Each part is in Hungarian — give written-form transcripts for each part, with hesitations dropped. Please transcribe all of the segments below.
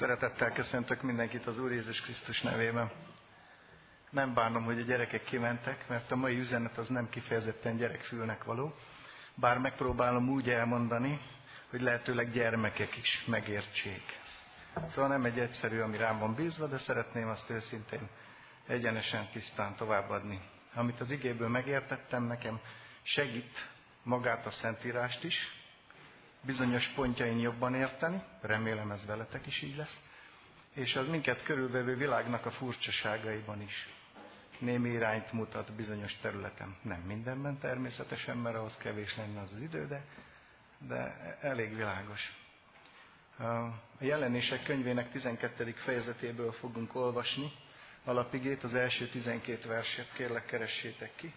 Szeretettel köszöntök mindenkit az Úr Jézus Krisztus nevében. Nem bánom, hogy a gyerekek kimentek, mert a mai üzenet az nem kifejezetten gyerekfülnek való, bár megpróbálom úgy elmondani, hogy lehetőleg gyermekek is megértsék. Szóval nem egy egyszerű, ami rám van bízva, de szeretném azt őszintén egyenesen, tisztán továbbadni. Amit az igéből megértettem, nekem segít magát a Szentírást is, bizonyos pontjain jobban érteni, remélem ez veletek is így lesz, és az minket körülvevő világnak a furcsaságaiban is némi irányt mutat bizonyos területen. Nem mindenben természetesen, mert ahhoz kevés lenne az idő, de elég világos. A Jelenések könyvének 12. fejezetéből fogunk olvasni alapigét, az első 12 verset, kérlek keressétek ki.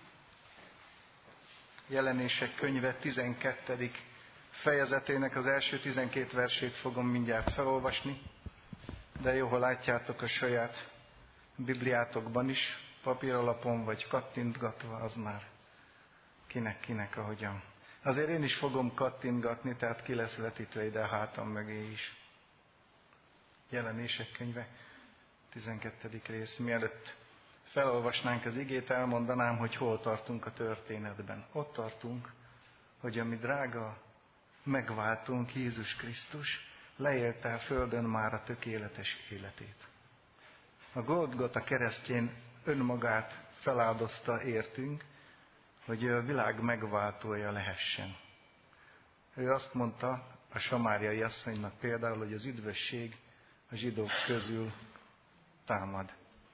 Jelenések könyve 12. fejezetének az első 12 versét fogom mindjárt felolvasni, de jó, ha látjátok a saját Bibliátokban is, papíralapon vagy kattintgatva, az már kinek ahogyan. Azért én is fogom kattintgatni, tehát ki lesz vetítve ide a hátam mögé is. Jelenések könyve, 12. rész. Mielőtt felolvasnánk az igét, elmondanám, hogy hol tartunk a történetben. Ott tartunk, hogy a mi drága megváltunk, Jézus Krisztus leélte a földön már a tökéletes életét. A Golgota keresztjén önmagát feláldozta értünk, hogy ő a világ megváltója lehessen. Ő azt mondta a samáriai asszonynak például, hogy az üdvösség a zsidók közül támad.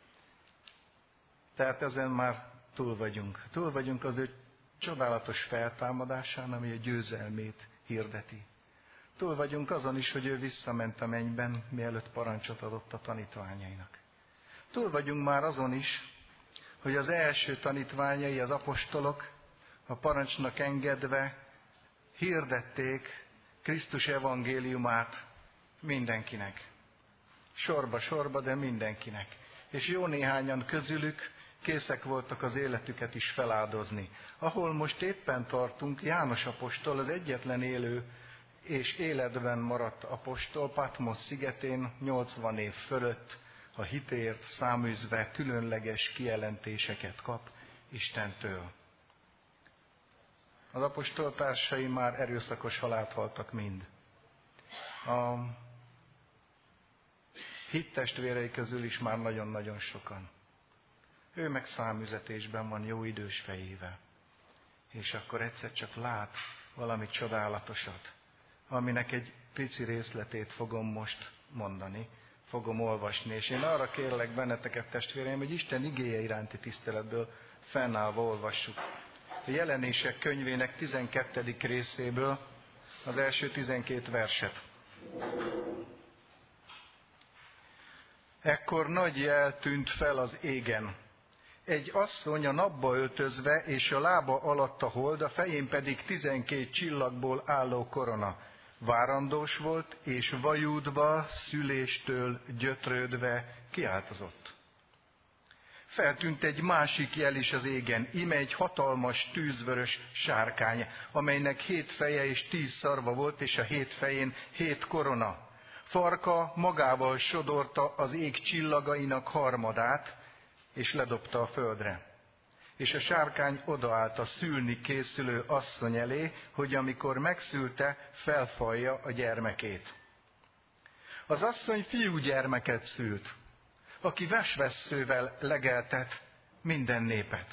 Tehát ezen már túl vagyunk. Túl vagyunk az ő csodálatos feltámadásán, ami a győzelmét hirdeti. Túl vagyunk azon is, hogy ő visszament a mennyben, mielőtt parancsot adott a tanítványainak. Túl vagyunk már azon is, hogy az első tanítványai, az apostolok a parancsnak engedve hirdették Krisztus evangéliumát mindenkinek. Sorba, de mindenkinek. És jó néhányan közülük készek voltak az életüket is feláldozni. Ahol most éppen tartunk, János apostol, az egyetlen élő és életben maradt apostol, Patmos szigetén 80 év fölött a hitért száműzve különleges kijelentéseket kap Istentől. Az apostoltársai már erőszakos halált haltak mind. A hittestvérei közül is már nagyon-nagyon sokan. Ő meg száműzetésben van jó idős fejével. És akkor egyszer csak lát valami csodálatosat, aminek egy pici részletét fogom most mondani, fogom olvasni. És én arra kérlek benneteket, testvéreim, hogy Isten igéje iránti tiszteletből fennállva olvassuk. A Jelenések könyvének 12. részéből az első 12 verset. Ekkor nagy jel tűnt fel az égen. Egy asszony a napba öltözve, és a lába alatt a hold, a fején pedig 12 csillagból álló korona. Várandós volt, és vajúdva, szüléstől gyötrődve kiáltozott. Feltűnt egy másik jel is az égen, íme egy hatalmas tűzvörös sárkány, amelynek 7 feje és 10 szarva volt, és a 7 fején 7 korona. Farka magával sodorta az ég csillagainak harmadát, és ledobta a földre. És a sárkány odaállt a szülni készülő asszony elé, hogy amikor megszülte, felfalja a gyermekét. Az asszony fiúgyermeket szült, aki vesvesszővel legeltet minden népet.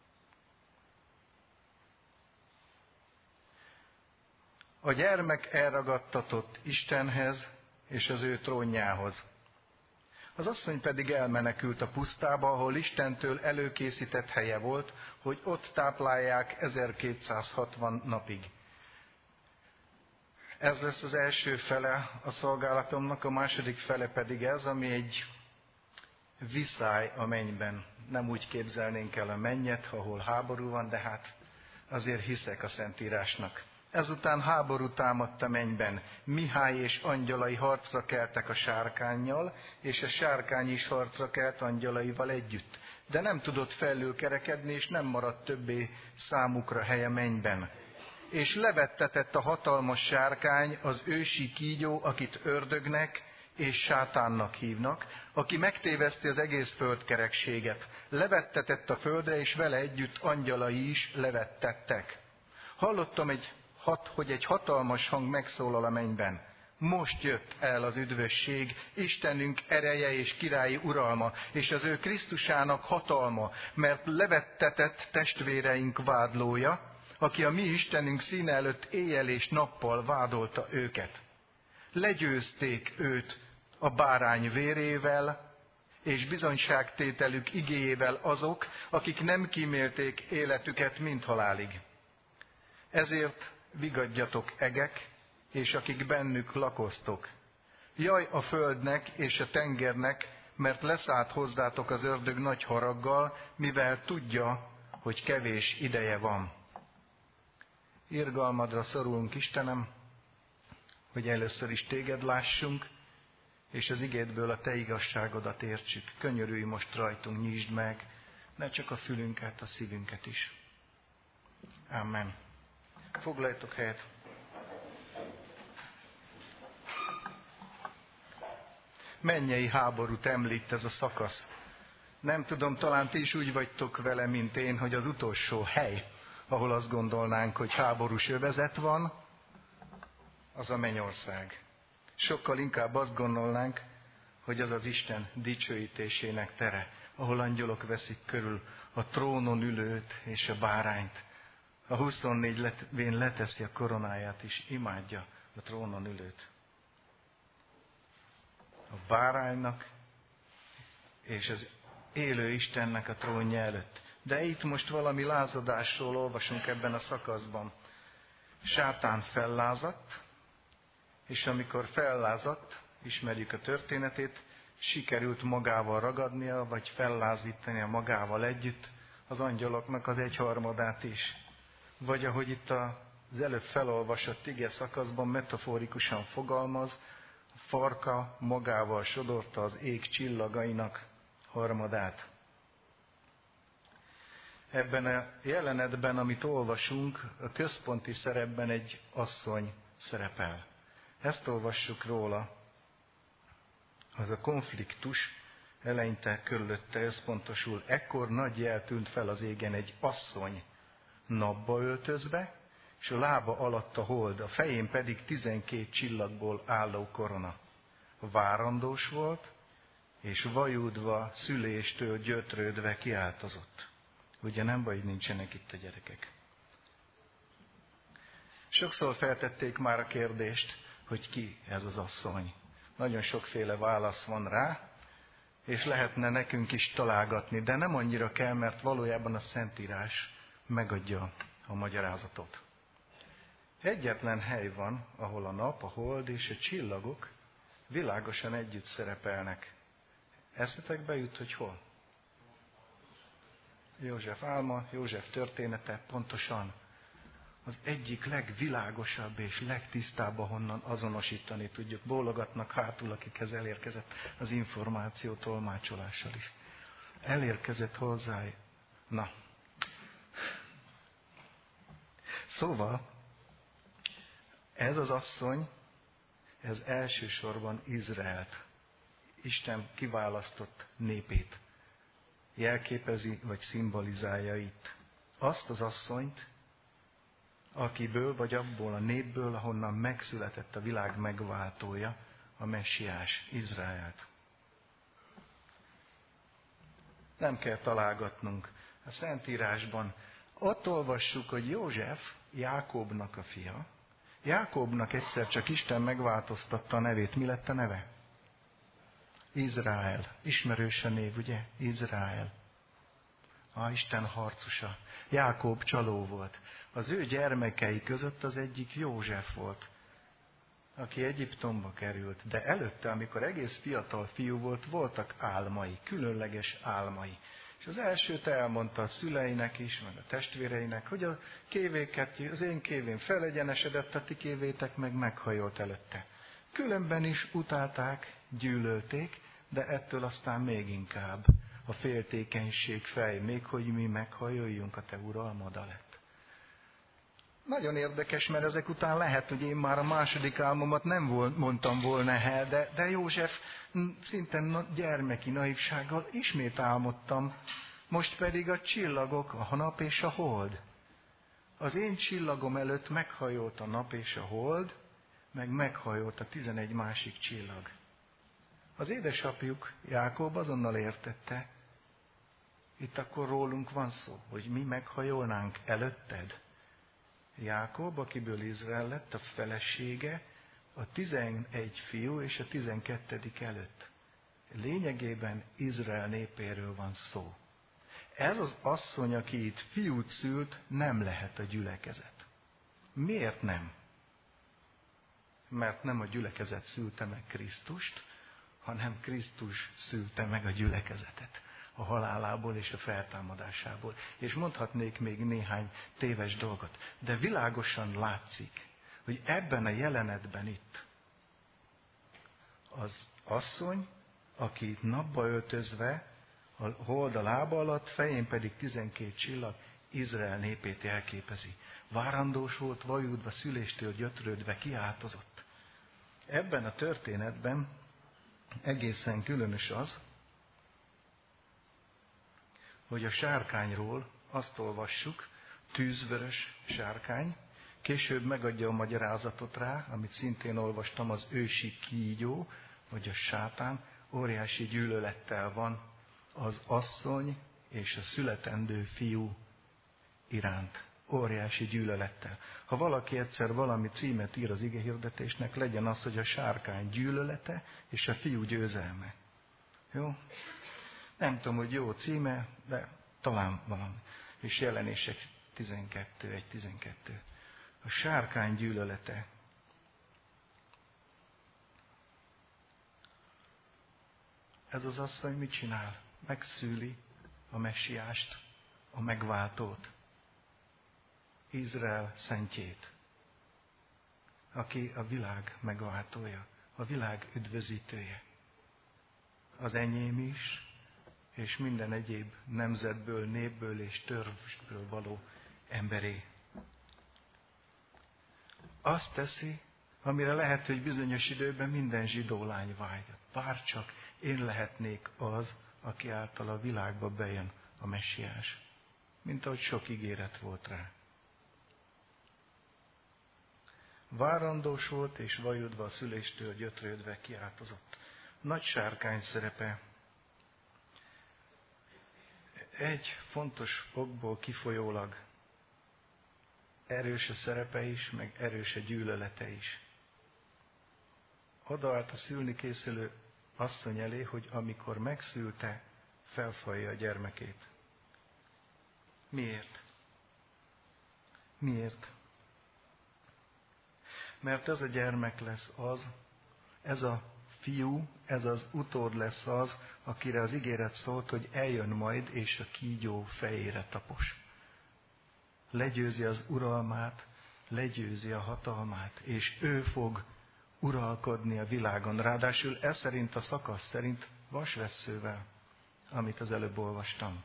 A gyermek elragadtatott Istenhez és az ő trónjához. Az asszony pedig elmenekült a pusztába, ahol Istentől előkészített helye volt, hogy ott táplálják 1260 napig. Ez lesz az első fele a szolgálatomnak, a második fele pedig ez, ami egy viszály a mennyben. Nem úgy képzelnénk el a mennyet, ahol háború van, de hát azért hiszek a Szentírásnak. Ezután háború támadt a mennyben. Mihály és angyalai harcra keltek a sárkánnyal, és a sárkány is harcra kelt angyalaival együtt. De nem tudott felülkerekedni, és nem maradt többé számukra helye mennyben. És levettetett a hatalmas sárkány, az ősi kígyó, akit ördögnek és sátánnak hívnak, aki megtéveszti az egész földkerekséget. Levettetett a földre, és vele együtt angyalai is levettettek. Hallottam, hogy egy hatalmas hang megszólal a mennyben. Most jött el az üdvösség, Istenünk ereje és királyi uralma, és az ő Krisztusának hatalma, mert levettetett testvéreink vádlója, aki a mi Istenünk színe előtt éjjel és nappal vádolta őket. Legyőzték őt a bárány vérével, és bizonyságtételük igéjével azok, akik nem kímélték életüket mindhalálig. Ezért vigadjatok egek, és akik bennük lakoztok. Jaj a földnek és a tengernek, mert leszállt hozzátok az ördög nagy haraggal, mivel tudja, hogy kevés ideje van. Irgalmadra szorulunk, Istenem, hogy először is téged lássunk, és az igédből a te igazságodat értsük. Könyörülj most rajtunk, nyisd meg, ne csak a fülünket, a szívünket is. Amen. Foglaljatok helyet. Mennyei háborút említ ez a szakasz. Nem tudom, talán ti is úgy vagytok vele, mint én, hogy az utolsó hely, ahol azt gondolnánk, hogy háborús övezet van, az a mennyország. Sokkal inkább azt gondolnánk, hogy az az Isten dicsőítésének tere, ahol angyalok veszik körül a trónon ülőt és a bárányt. A 24 letvén leteszi a koronáját, és imádja a trónon ülőt. A báránynak és az élő Istennek a trónja előtt. De itt most valami lázadásról olvasunk ebben a szakaszban. Sátán fellázadt, és amikor fellázadt, ismerjük a történetét, sikerült magával ragadnia, vagy fellázítania magával együtt az angyaloknak az 1/3 is. Vagy ahogy itt az előbb felolvasott ige szakaszban metaforikusan fogalmaz, a farka magával sodorta az ég csillagainak 1/3. Ebben a jelenetben, amit olvasunk, a központi szerepben egy asszony szerepel. Ezt olvassuk róla. Az a konfliktus eleinte körülötte összpontosul. Ekkor nagy jel tűnt fel az égen, egy asszony napba öltözve, és a lába alatt a hold, a fején pedig 12 csillagból álló korona. Várandós volt, és vajúdva, szüléstől gyötrődve kiáltozott. Ugye nem baj, hogy nincsenek itt a gyerekek. Sokszor feltették már a kérdést, hogy ki ez az asszony. Nagyon sokféle válasz van rá, és lehetne nekünk is találgatni, de nem annyira kell, mert valójában a Szentírás megadja a magyarázatot. Egyetlen hely van, ahol a nap, a hold és a csillagok világosan együtt szerepelnek. Eszetekbe jut, hogy hol? József álma, József története pontosan az egyik legvilágosabb és legtisztább, ahonnan azonosítani tudjuk. Bólogatnak hátul, akikhez elérkezett az információ tolmácsolással is. Elérkezett hozzá. Na. Szóval, ez az asszony, ez elsősorban Izraelt, Isten kiválasztott népét jelképezi, vagy szimbolizálja itt. Azt az asszonyt, akiből, vagy abból a népből, ahonnan megszületett a világ megváltója, a messiás, Izraelt. Nem kell találgatnunk. A Szentírásban ott olvassuk, hogy József Jákóbnak a fia. Jákóbnak egyszer csak Isten megváltoztatta a nevét. Mi lett a neve? Izrael. Ismerős a név, ugye? Izrael. Isten harcosa. Jákób csaló volt. Az ő gyermekei között az egyik József volt, aki Egyiptomba került. De előtte, amikor egész fiatal fiú volt, voltak álmai, különleges álmai. És az elsőt elmondta a szüleinek is, meg a testvéreinek, hogy a kévéket, az én kévém felegyenesedett, a ti kévétek meg meghajolt előtte. Különben is utálták, gyűlölték, de ettől aztán még inkább a féltékenység fej, még hogy mi meghajoljunk, a te uralmad lett. nagyon érdekes, mert ezek után lehet, hogy én már a második álmomat nem mondtam volna el, de József szinte gyermeki naivsággal ismét álmodtam, most pedig a csillagok, a nap és a hold. Az én csillagom előtt meghajolt a nap és a hold, meg meghajolt a 11 másik csillag. Az édesapjuk, Jákob azonnal értette, itt akkor rólunk van szó, hogy mi meghajolnánk előtted. Jákob, akiből Izrael lett, a felesége, a 11 fiú és a 12. előtt. Lényegében Izrael népéről van szó. Ez az asszony, aki itt fiút szült, nem lehet a gyülekezet. Miért nem? Mert nem a gyülekezet szülte meg Krisztust, hanem Krisztus szülte meg a gyülekezetet a halálából és a feltámadásából. És mondhatnék még néhány téves dolgot. De világosan látszik, hogy ebben a jelenetben itt az asszony, aki itt napba öltözve, a hold a lába alatt, fején pedig 12 csillag, Izrael népét jelképezi. Várandós volt, vajudva, szüléstől gyötrődve, kiáltozott. Ebben a történetben egészen különös az, hogy a sárkányról azt olvassuk, tűzvörös sárkány, később megadja a magyarázatot rá, amit szintén olvastam, az ősi kígyó, vagy a sátán, óriási gyűlölettel van az asszony és a születendő fiú iránt. Óriási gyűlölettel. Ha valaki egyszer valami címet ír az igehirdetésnek, legyen az, hogy a sárkány gyűlölete és a fiú győzelme. Jó? Nem tudom, hogy jó címe, de talán valami. És Jelenések 12:1-12. A sárkány gyűlölete. Ez az asszony mit csinál? Megszüli a messiást, a megváltót. Izrael szentjét, aki a világ megváltója, a világ üdvözítője. Az enyém is, és minden egyéb nemzetből, népből és törzsből való emberé. Azt teszi, amire lehet, hogy bizonyos időben minden zsidó lány vágyott. Bárcsak én lehetnék az, aki által a világba bejön a messiás. Mint ahogy sok ígéret volt rá. Várandós volt, és vajudva a szüléstől gyötrődve kiáltozott. Nagy sárkány szerepe. Egy fontos okból kifolyólag erős a szerepe is, meg erős a gyűlölete is. Odaállt a szülni készülő asszony elé, hogy amikor megszülte, felfalja a gyermekét. Miért? Miért? Mert ez a gyermek lesz az, ez a fiú, ez az utód lesz az, akire az ígéret szólt, hogy eljön majd, és a kígyó fejére tapos. Legyőzi az uralmát, legyőzi a hatalmát, és ő fog uralkodni a világon. Ráadásul ez szerint a szakasz szerint vasvesszővel, amit az előbb olvastam.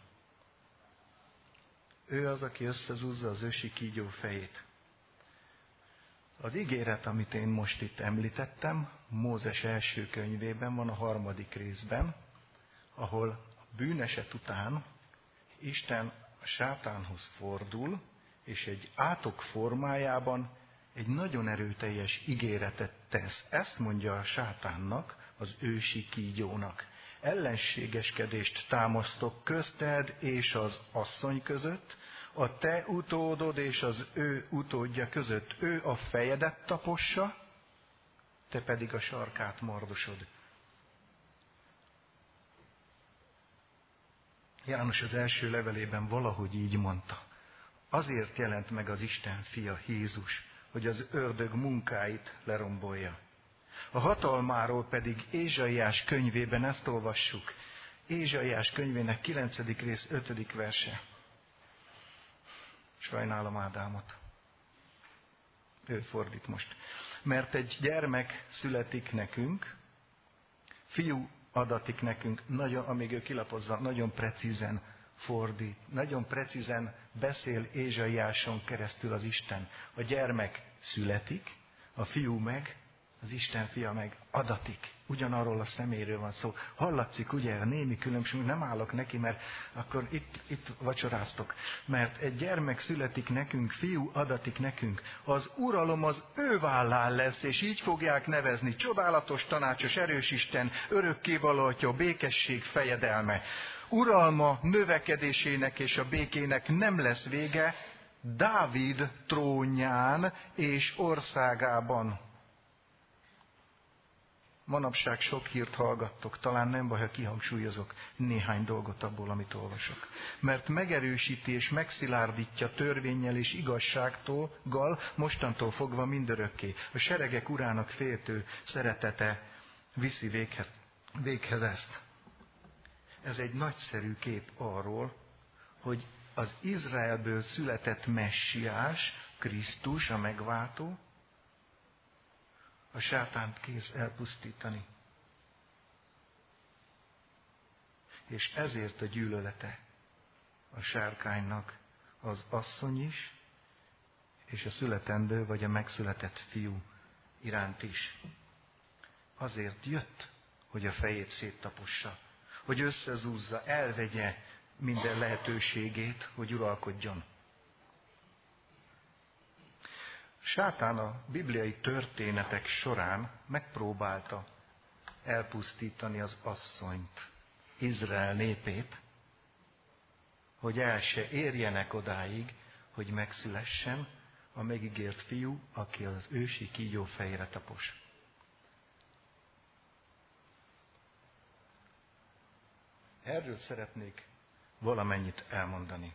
Ő az, aki összezúzza az ősi kígyó fejét. Az ígéret, amit én most itt említettem, Mózes első könyvében van, a 3. részben, ahol a bűneset után Isten a sátánhoz fordul, és egy átok formájában egy nagyon erőteljes ígéretet tesz. Ezt mondja a sátánnak, az ősi kígyónak. Ellenségeskedést támasztok közted és az asszony között, a te utódod és az ő utódja között. Ő a fejedet tapossa, te pedig a sarkát mardosod. János az első levelében valahogy így mondta. Azért jelent meg az Isten fia, Jézus, hogy az ördög munkáit lerombolja. A hatalmáról pedig Ézsaiás könyvében ezt olvassuk. Ézsaiás könyvének 9. rész 5. verse. Sajnálom Ádámot. Ő fordít most. Mert egy gyermek születik nekünk, fiú adatik nekünk, nagyon, amíg ő kilapozza, nagyon precízen fordít. Nagyon precízen beszél Ézsaiáson keresztül az Isten. A gyermek születik, a fiú meg, az Isten fia meg adatik. Ugyanarról a szeméről van szó. Hallatszik ugye a némi különbség, nem állok neki, mert akkor itt vacsoráztok. Mert egy gyermek születik nekünk, fiú adatik nekünk. Az uralom az ő vállán lesz, és így fogják nevezni. Csodálatos, tanácsos, erős Isten, örökkévaló Atya, békesség fejedelme. Uralma növekedésének és a békének nem lesz vége Dávid trónján és országában. Manapság sok hírt hallgattok, talán nem baj, ha kihangsúlyozok néhány dolgot abból, amit olvasok. Mert megerősíti és megszilárdítja törvénnyel és igazsággal mostantól fogva mindörökké. A seregek urának féltő szeretete viszi véghez ezt. Ez egy nagyszerű kép arról, hogy az Izraelből született messiás, Krisztus, a megváltó, a sátánt kész elpusztítani. És ezért a gyűlölete a sárkánynak az asszony is, és a születendő vagy a megszületett fiú iránt is. Azért jött, hogy a fejét széttapossa, hogy összezúzza, elvegye minden lehetőségét, hogy uralkodjon. Sátán a bibliai történetek során megpróbálta elpusztítani az asszonyt, Izrael népét, hogy el se érjenek odáig, hogy megszülessen a megígért fiú, aki az ősi kígyó fejére tapos. Erről szeretnék valamennyit elmondani.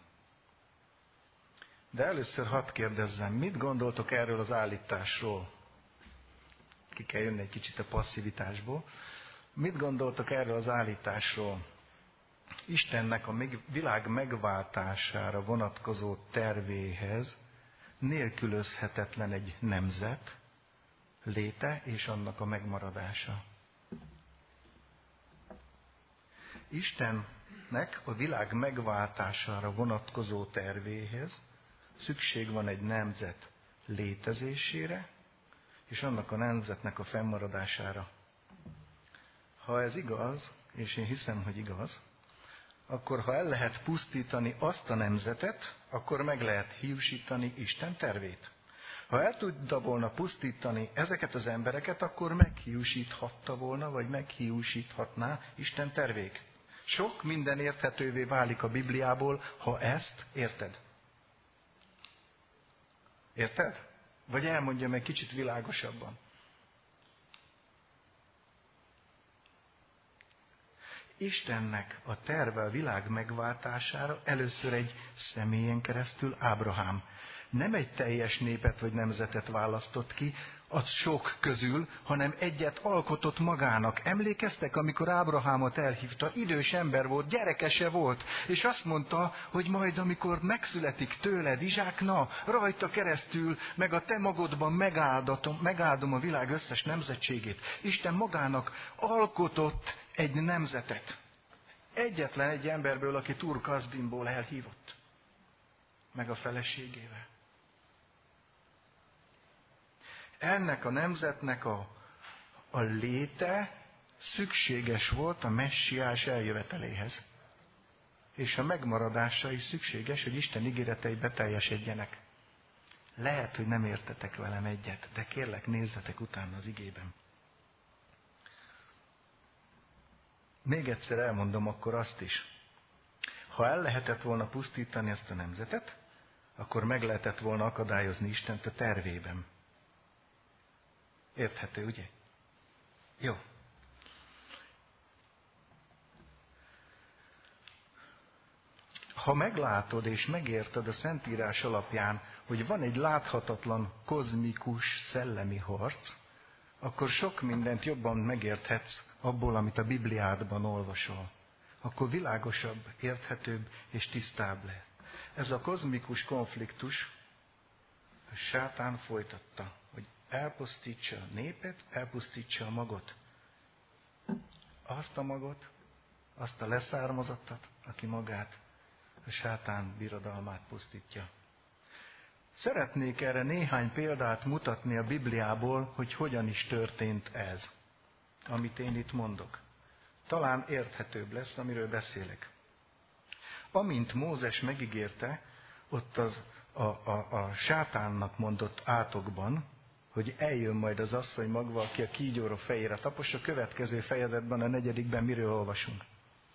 De először hadd kérdezzem, mit gondoltok erről az állításról? Ki kell jönni egy kicsit a passzivitásból. Mit gondoltok erről az állításról? Istennek a világ megváltására vonatkozó tervéhez nélkülözhetetlen egy nemzet léte és annak a megmaradása. Istennek a világ megváltására vonatkozó tervéhez szükség van egy nemzet létezésére, és annak a nemzetnek a fennmaradására. Ha ez igaz, és én hiszem, hogy igaz, akkor ha el lehet pusztítani azt a nemzetet, akkor meg lehet hiúsítani Isten tervét. Ha el tudta volna pusztítani ezeket az embereket, akkor meghiúsíthatta volna, vagy meghiúsíthatná Isten tervét. Sok minden érthetővé válik a Bibliából, ha ezt érted. Érted? Vagy elmondjam egy kicsit világosabban. Istennek a terve a világ megváltására először egy személyen keresztül Ábrahám. Nem egy teljes népet vagy nemzetet választott ki, az sok közül, hanem egyet alkotott magának. Emlékeztek, amikor Ábrahámot elhívta, idős ember volt, gyerekese volt, és azt mondta, hogy majd amikor megszületik tőled Izsák, na, rajta keresztül, meg a te magodban megáldom a világ összes nemzetségét. Isten magának alkotott egy nemzetet. Egyetlen egy emberből, aki Ur Kasdimból elhívott. Meg a feleségével. Ennek a nemzetnek a léte szükséges volt a messiás eljöveteléhez. És a megmaradása is szükséges, hogy Isten ígéretei beteljesedjenek. Lehet, hogy nem értetek velem egyet, de kérlek, nézzetek utána az igében. Még egyszer elmondom akkor azt is. Ha el lehetett volna pusztítani ezt a nemzetet, akkor meg lehetett volna akadályozni Istent a tervében. Érthető, ugye? Jó. Ha meglátod és megérted a Szentírás alapján, hogy van egy láthatatlan, kozmikus, szellemi harc, akkor sok mindent jobban megérthetsz abból, amit a Bibliádban olvasol. Akkor világosabb, érthetőbb és tisztább lesz. Ez a kozmikus konfliktus a sátán folytatta, hogy elpusztítsa a népet, elpusztítsa a magot. Azt a magot, azt a leszármazottat, aki magát a sátán birodalmát pusztítja. Szeretnék erre néhány példát mutatni a Bibliából, hogy hogyan is történt ez, amit én itt mondok. Talán érthetőbb lesz, amiről beszélek. Amint Mózes megígérte, ott a sátánnak mondott átokban, hogy eljön majd az asszony magva, aki a kígyóra fejére tapos, a következő fejezetben, a 4. miről olvasunk.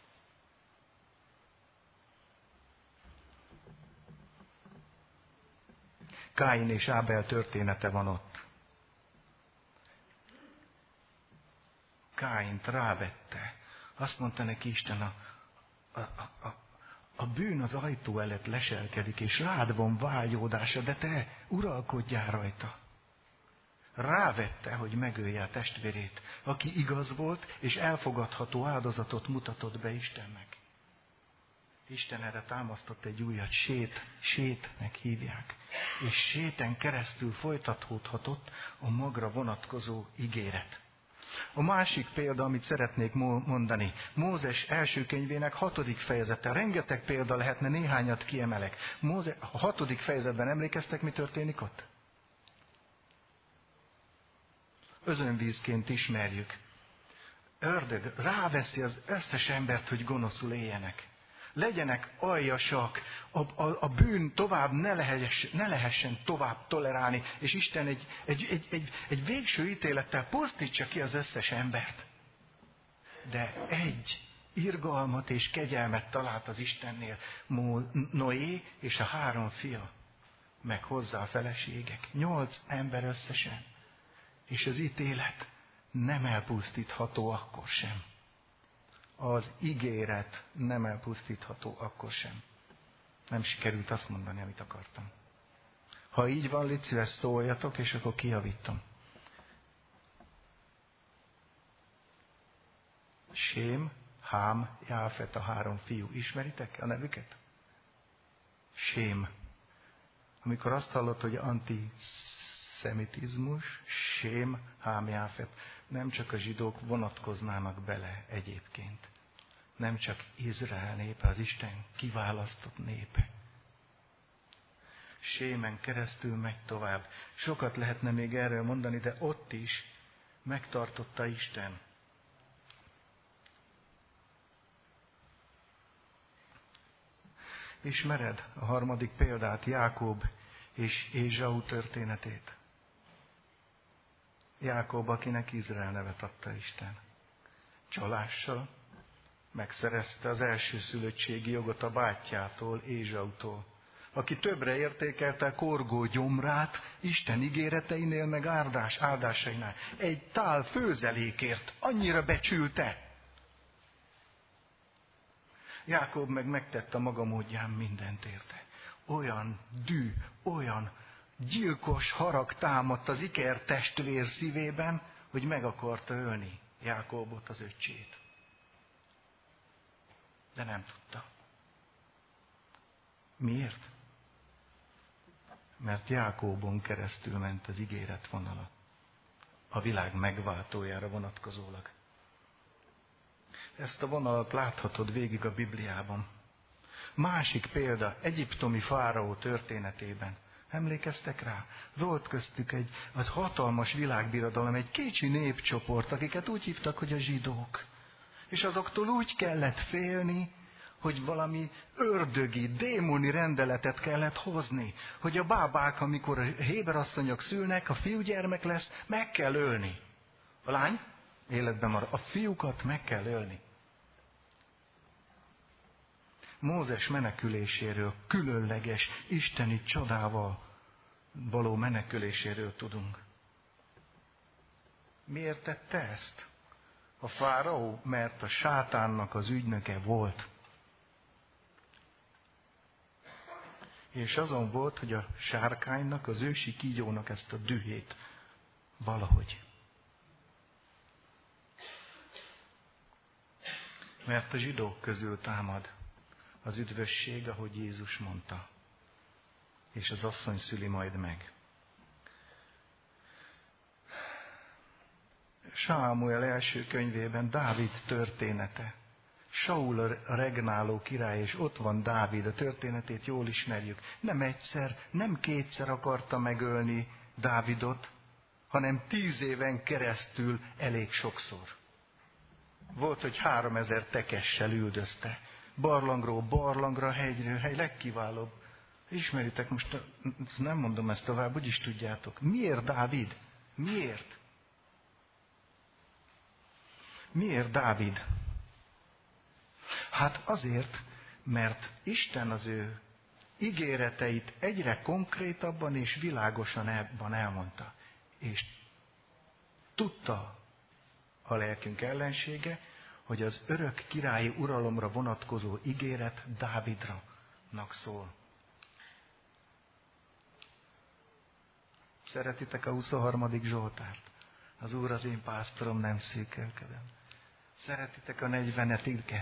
Káin és Ábel története van ott. Káint rávette. Azt mondta neki Isten, a bűn az ajtó előtt leselkedik, és rád van vágyódása, de te uralkodjál rajta. Rávette, hogy megölje a testvérét, aki igaz volt, és elfogadható áldozatot mutatott be Istennek. Isten erre támasztott egy újat, Sétnek hívják. És Séten keresztül folytatódhatott a magra vonatkozó ígéret. A másik példa, amit szeretnék mondani, Mózes első könyvének 6. fejezete. Rengeteg példa lehetne, néhányat kiemelek. A 6. fejezetben emlékeztek, mi történik ott? Özönvízként ismerjük. Ördög ráveszi az összes embert, hogy gonoszul éljenek. Legyenek aljasak, a bűn tovább ne lehessen tovább tolerálni, és Isten egy végső ítélettel pusztítsa ki az összes embert. De egy irgalmat és kegyelmet talált az Istennél Noé és a 3 fia, meg hozzá a feleségek. 8 ember összesen. És az ítélet nem elpusztítható akkor sem. Az ígéret nem elpusztítható akkor sem. Nem sikerült azt mondani, amit akartam. Ha így van, légy szíves, szóljatok, és akkor kijavítom. Sém, Hám, Jáfet a 3 fiú. Ismeritek a nevüket? Sém. Amikor azt hallott, hogy antiszemitizmus, Sém, Hám, Jáfet, nem csak a zsidók vonatkoznának bele egyébként. Nem csak Izrael népe, az Isten kiválasztott népe. Sémen keresztül megy tovább. Sokat lehetne még erről mondani, de ott is megtartotta Isten. Ismered a 3. példát, Jákob és Ézsau történetét? Jákob, akinek Izrael nevet adta Isten. Csalással megszerezte az elsőszülöttségi jogot a bátyjától, Ézsautól, aki többre értékelte korgó gyomrát Isten ígéreteinél, meg áldásainál. Egy tál főzelékért annyira becsülte. Jákob meg megtette a maga módján mindent érte. Olyan dű, olyan gyilkos harag támadt az iker testvér szívében, hogy meg akarta ölni Jákobot, az öccsét. De nem tudta. Miért? Mert Jákóbon keresztül ment az ígéret vonala. A világ megváltójára vonatkozólag. Ezt a vonalat láthatod végig a Bibliában. Másik példa, egyiptomi fáraó történetében. Emlékeztek rá? Volt köztük az hatalmas világbirodalom, egy kicsi népcsoport, akiket úgy hívtak, hogy a zsidók. És azoktól úgy kellett félni, hogy valami ördögi, démoni rendeletet kellett hozni, hogy a bábák, amikor a héberasszonyok szülnek, a fiúgyermek lesz, meg kell ölni. A lány életben marad, a fiúkat meg kell ölni. Mózes meneküléséről, különleges, isteni csodával való meneküléséről tudunk. Miért tette ezt? A fáraó, mert a sátánnak az ügynöke volt. És azon volt, hogy a sárkánynak, az ősi kígyónak ezt a dühét valahogy. Mert a zsidók közül támad az üdvösség, ahogy Jézus mondta. És az asszony szüli majd meg. Sámuel első könyvében Dávid története. Saul a regnáló király, és ott van Dávid, a történetét jól ismerjük. Nem egyszer, nem kétszer akarta megölni Dávidot, hanem 10 éven keresztül elég sokszor. Volt, hogy 3000 tekessel üldözte. Barlangról barlangra, hegyről hegy, legkiválóbb. Ismeritek most, nem mondom ezt tovább, úgyis tudjátok. Miért Dávid? Miért? Miért Dávid? Hát azért, mert Isten az ő ígéreteit egyre konkrétabban és világosan elmondta. És tudta a lelkünk ellensége, hogy az örök királyi uralomra vonatkozó ígéret Dávidnak szól. Szeretitek a 23. Zsoltárt? Az Úr az én pásztorom, nem székelkedem. Szeretitek a 40-et?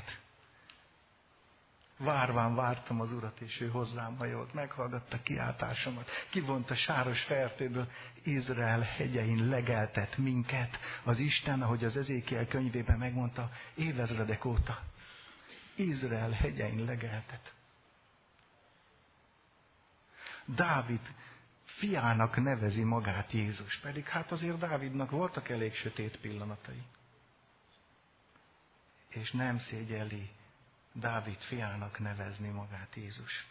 Várván vártam az Urat, és ő hozzám hajolt, meghallgatta kiáltásomat, kivont a sáros fertőből, Izrael hegyein legeltet minket az Isten, ahogy az Ezékiel könyvében megmondta, évezredek óta. Izrael hegyein legeltet. Dávid fiának nevezi magát Jézus, pedig hát azért Dávidnak voltak elég sötét pillanatai. És nem szégyelli Dávid fiának nevezni magát Jézus.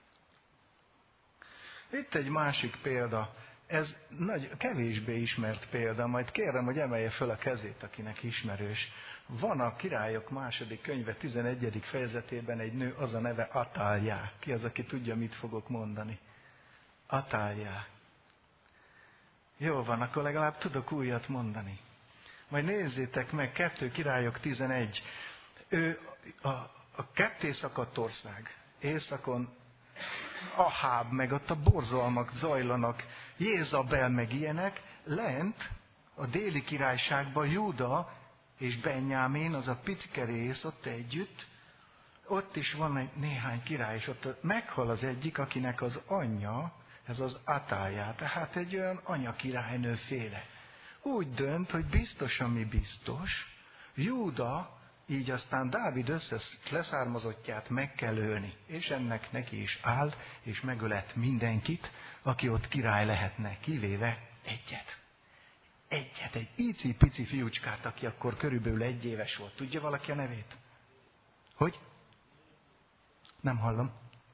Itt egy másik példa, ez kevésbé ismert példa, majd kérem, hogy emelje föl a kezét, akinek ismerős. Van a Királyok második könyve 11. fejezetében egy nő, az a neve Atáljá. Ki az, aki tudja, mit fogok mondani? Atáljá. Jól van, akkor legalább tudok újat mondani. Majd nézzétek meg, 2 Királyok 11. Ő a ketté szakadt ország. Északon Aháb, meg ott a borzalmak zajlanak, Jézabel, meg ilyenek. Lent a déli királyságban Júda és Benjámin, az a picike rész ott együtt, ott is van egy néhány király, és ott meghal az egyik, akinek az anyja, ez az Atáljá, tehát egy olyan anyakirálynő féle. Úgy dönt, hogy biztos, ami biztos, Júda, így aztán Dávid összes leszármazottját meg kell ölni, és ennek neki is áll, és megölet mindenkit, aki ott király lehetne, kivéve egyet. Egy icipici fiúcskát, aki akkor körülbelül 1 éves volt. Tudja valaki a nevét? Hogy? Nem hallom.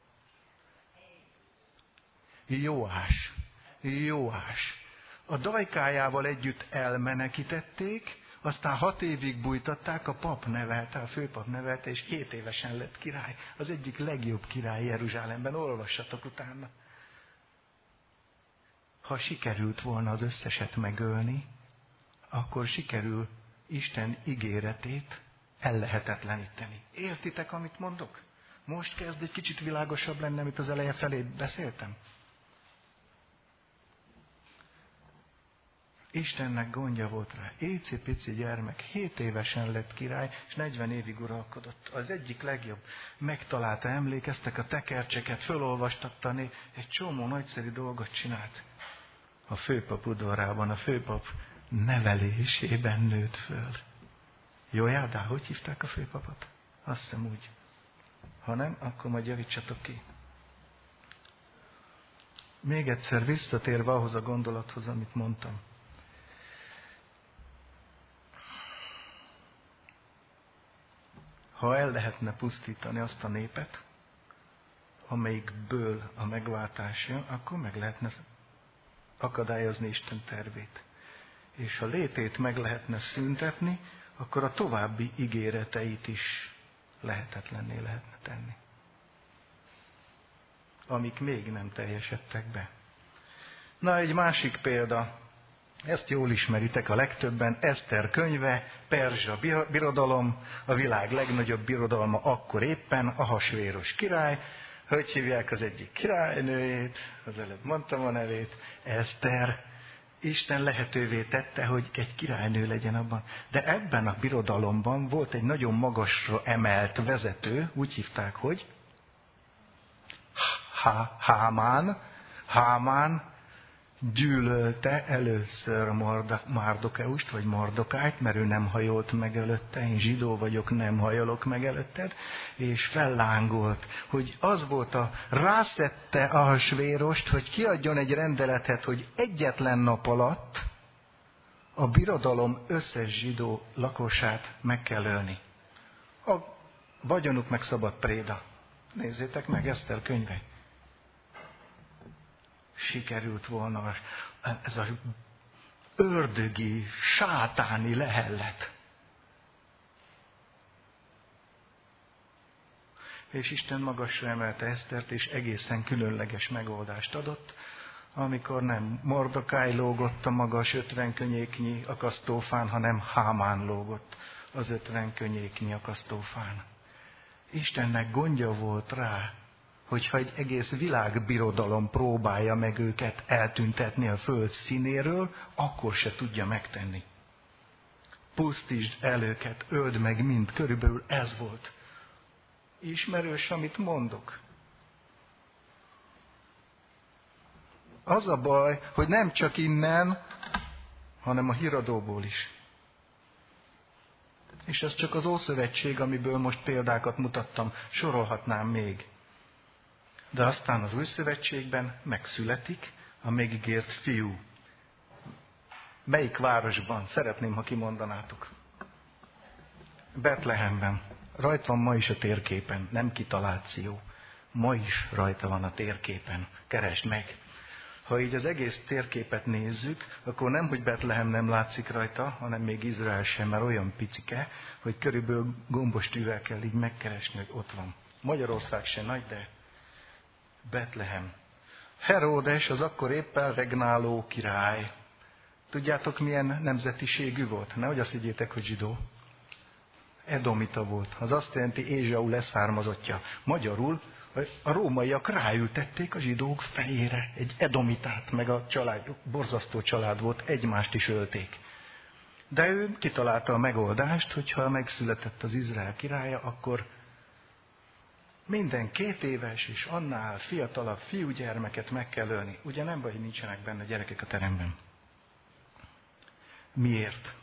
Jóás. A dajkájával együtt elmenekítették, aztán 6 évig bújtatták, a pap nevelte, a főpap nevelte, és 7 évesen lett király. Az egyik legjobb király Jeruzsálemben, olvassatok utána. Ha sikerült volna az összeset megölni, akkor sikerül Isten ígéretét ellehetetleníteni. Értitek, amit mondok? Most kezd egy kicsit világosabb lenni, amit az eleje felé beszéltem. Istennek gondja volt rá. Écipici gyermek, 7 évesen lett király, és 40 évig uralkodott. Az egyik legjobb. Megtalálta, emlékeztek a tekercseket, fölolvastatta, egy csomó nagyszerű dolgot csinált. A főpap udvarában, a főpap nevelésében nőtt föl. Jójádá, hogy hívták a főpapot? Azt hiszem úgy. Ha nem, akkor majd javítsatok ki. Még egyszer visszatérve ahhoz a gondolathoz, amit mondtam. Ha el lehetne pusztítani azt a népet, amelyikből a megváltás jön, akkor meg lehetne akadályozni Isten tervét. És ha létét meg lehetne szüntetni, akkor a további ígéreteit is lehetetlenné lehetne tenni. Amik még nem teljesedtek be. Na, egy másik példa. Ezt jól ismeritek a legtöbben, Eszter könyve, Perzsa birodalom, a világ legnagyobb birodalma akkor éppen, Ahasvéros király. Hogy hívják az egyik királynőjét? Az előbb mondtam a nevét, Eszter. Isten lehetővé tette, hogy egy királynő legyen abban. De ebben a birodalomban volt egy nagyon magasra emelt vezető, úgy hívták, hogy Hámán. gyűlölte először Mardokeust, vagy Mardokájt, mert ő nem hajolt meg előtte, én zsidó vagyok, nem hajolok meg előtted, és fellángolt, hogy az volt rászedte Ahasvérost, hogy kiadjon egy rendeletet, hogy egyetlen nap alatt a birodalom összes zsidó lakosát meg kell ölni. A vagyonuk meg szabad préda. Nézzétek meg, Eszter könyve. Sikerült volna ez az ördögi, sátáni lehellet. És Isten magasra emelte Esztert, és egészen különleges megoldást adott, amikor nem Mordokáj lógott a magas 50 könnyéknyi akasztófán, hanem Hámán lógott az 50 könnyéknyi akasztófán. Istennek gondja volt rá, hogyha egy egész világbirodalom próbálja meg őket eltüntetni a föld színéről, akkor se tudja megtenni. Pusztítsd el őket, öld meg mind, körülbelül ez volt. Ismerős, amit mondok. Az a baj, hogy nem csak innen, hanem a híradóból is. És ez csak az Ószövetség, amiből most példákat mutattam, sorolhatnám még. De aztán az Új Szövetségben megszületik a megígért fiú. Melyik városban? Szeretném, ha kimondanátok. Betlehemben. Rajta van ma is a térképen, nem kitaláció. Ma is rajta van a térképen. Keresd meg. Ha így az egész térképet nézzük, akkor nem, hogy Betlehem nem látszik rajta, hanem még Izrael sem, mert olyan picike, hogy körülbelül gombostűvel kell így megkeresni, hogy ott van. Magyarország se nagy, de Betlehem. Heródes az akkor éppen regnáló király. Tudjátok, milyen nemzetiségű volt? Nehogy azt higgyétek, hogy zsidó. Edomita volt. Az azt jelenti Ézsau leszármazottja. Magyarul a rómaiak ráültették a zsidók fejére egy edomitát, meg a család, borzasztó család volt, egymást is ölték. De ő kitalálta a megoldást, hogyha megszületett az Izrael királya, akkor minden 2 éves és annál fiatalabb fiúgyermeket meg kell ölni. Ugye nem baj, hogy nincsenek benne gyerekek a teremben. Miért?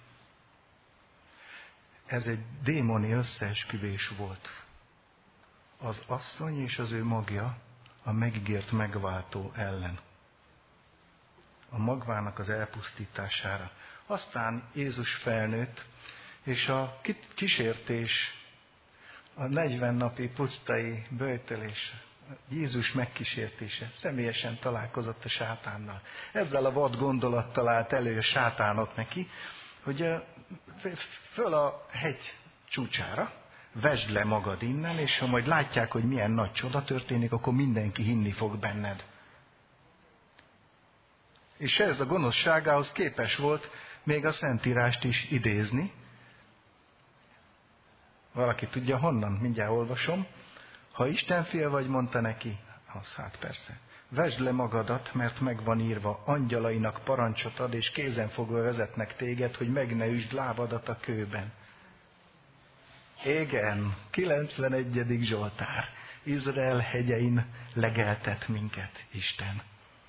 Ez egy démoni összeesküvés volt. Az asszony és az ő magja a megígért megváltó ellen. A magvának az elpusztítására. Aztán Jézus felnőtt, és a kísértés, a 40 napi pusztai böjtölés, Jézus megkísértése, személyesen találkozott a sátánnal. Ezzel a vad gondolattal állt elő a sátánot neki, hogy föl a hegy csúcsára, vesd le magad innen, és ha majd látják, hogy milyen nagy csoda történik, akkor mindenki hinni fog benned. És ez a gonoszságához képes volt még a Szentírást is idézni. Valaki tudja honnan? Mindjárt olvasom. Ha Isten fia vagy, mondta neki, az hát persze. Vesd le magadat, mert meg van írva, angyalainak parancsot ad, és kézenfogva vezetnek téged, hogy meg ne üsd lábadat a kőben. Igen, 91. Zsoltár. Izrael hegyein legeltet minket Isten.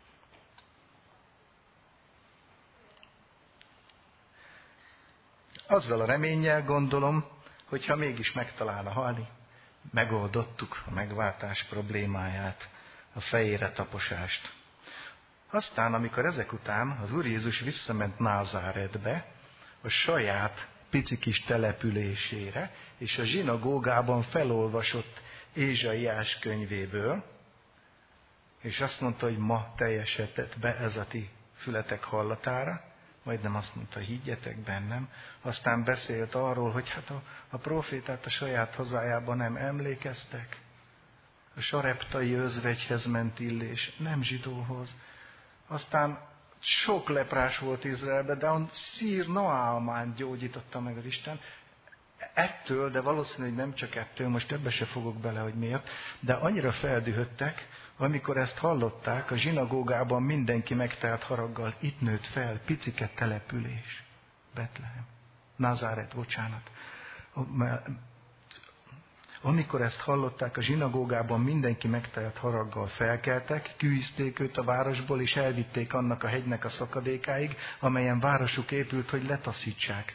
Azzal a reménnyel gondolom, hogyha mégis megtalálna halni, megoldottuk a megváltás problémáját, a fejére taposást. Aztán, amikor ezek után az Úr Jézus visszament Názáretbe, a saját pici kis településére, és a zsinagógában felolvasott Ézsaiás könyvéből, és azt mondta, hogy ma teljesedett be ez a ti fületek hallatára, majdnem azt mondta, higgyetek bennem. Aztán beszélt arról, hogy hát a profétát a saját hazájában nem emlékeztek. A sareptai özvegyhez ment Illés, nem zsidóhoz. Aztán sok leprás volt Izraelben, de a Szír Naálmánt gyógyította meg az Isten. Ettől, de valószínűleg nem csak ettől, most ebbe se fogok bele, hogy miért, de annyira feldühödtek, amikor ezt hallották, a zsinagógában mindenki megtelt haraggal, itt nőtt fel, picike település. Betlehem. Názáret, bocsánat. Amikor ezt hallották, a zsinagógában mindenki megtelt haraggal felkeltek, kiűzték őt a városból, és elvitték annak a hegynek a szakadékáig, amelyen városuk épült, hogy letaszítsák.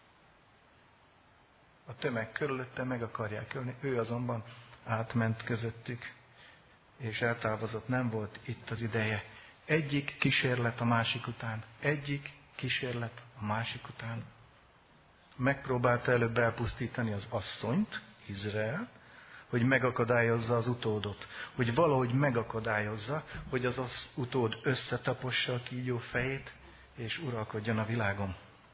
A tömeg körülötte meg akarják ölni, ő azonban átment közöttük, és eltávozott, nem volt itt az ideje. Egyik kísérlet a másik után, egyik kísérlet a másik után. Megpróbálta előbb elpusztítani az asszonyt, Izrael, hogy megakadályozza az utódot, hogy valahogy megakadályozza, hogy az utód összetapossa a kígyó fejét, és uralkodjon a világon.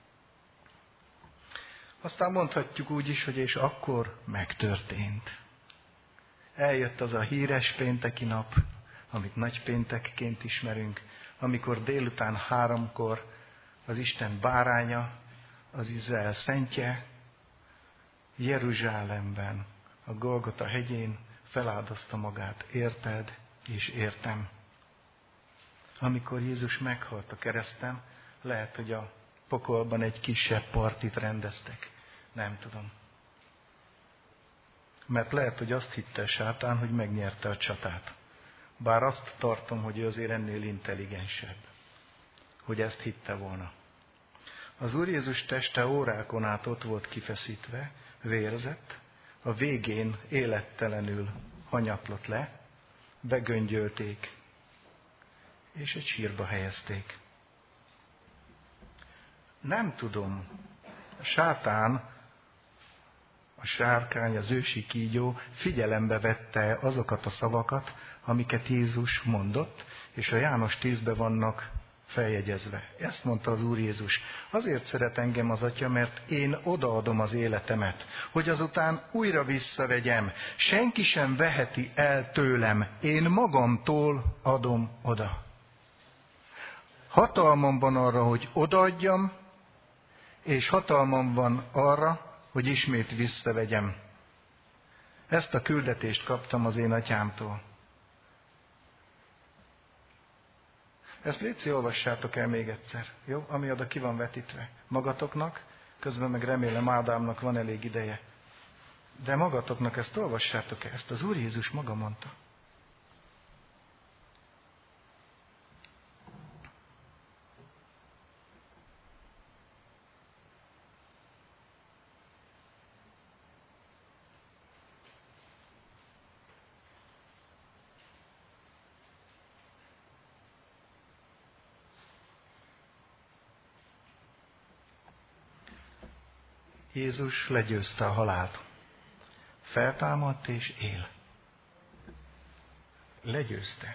Aztán mondhatjuk úgy is, hogy és akkor megtörtént. Eljött az a híres pénteki nap, amit nagypéntekként ismerünk, amikor délután 3-kor az Isten báránya, az Izrael szentje Jeruzsálemben, a Golgota hegyén feláldozta magát, érted és értem. Amikor Jézus meghalt a kereszten, lehet, hogy a pokolban egy kisebb partit rendeztek. Nem tudom. Mert lehet, hogy azt hitte sátán, hogy megnyerte a csatát. Bár azt tartom, hogy ő azért ennél intelligensebb, hogy ezt hitte volna. Az Úr Jézus teste órákon át ott volt kifeszítve, vérzett, a végén élettelenül hanyatlott le, begöngyölték, és egy sírba helyezték. Nem tudom, a sátán, a sárkány, az ősi kígyó figyelembe vette azokat a szavakat, amiket Jézus mondott, és a János 10-ben vannak feljegyezve. Ezt mondta az Úr Jézus. Azért szeret engem az Atya, mert én odaadom az életemet, hogy azután újra visszavegyem. Senki sem veheti el tőlem, én magamtól adom oda. Hatalmam van arra, hogy odaadjam, és hatalmam van arra, hogy ismét visszavegyem. Ezt a küldetést kaptam az én atyámtól. Ezt létszi, olvassátok el még egyszer, jó? Ami oda ki van vetítve. Magatoknak, közben meg remélem Ádámnak van elég ideje. De magatoknak ezt olvassátok el, ezt az Úr Jézus maga mondta. Jézus legyőzte a halált. Feltámadt és él. Legyőzte.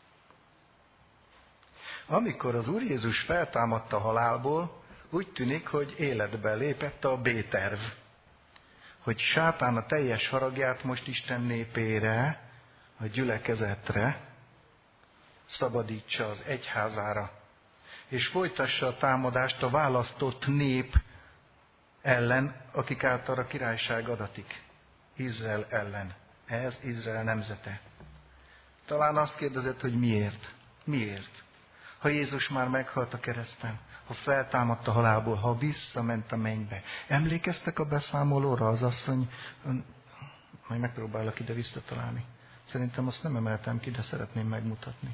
Amikor az Úr Jézus feltámadt a halálból, úgy tűnik, hogy életbe lépett a B-terv. Hogy sátán a teljes haragját most Isten népére, a gyülekezetre szabadítsa az egyházára. És folytassa a támadást a választott nép ellen, akik által a királyság adatik. Izrael ellen. Ez Izrael nemzete. Talán azt kérdezed, hogy miért? Miért? Ha Jézus már meghalt a kereszten, ha feltámadt a halálból, ha visszament a mennybe. Emlékeztek a beszámolóra, az asszony, majd megpróbálok ide visszatalálni. Szerintem azt nem emeltem ki, de szeretném megmutatni.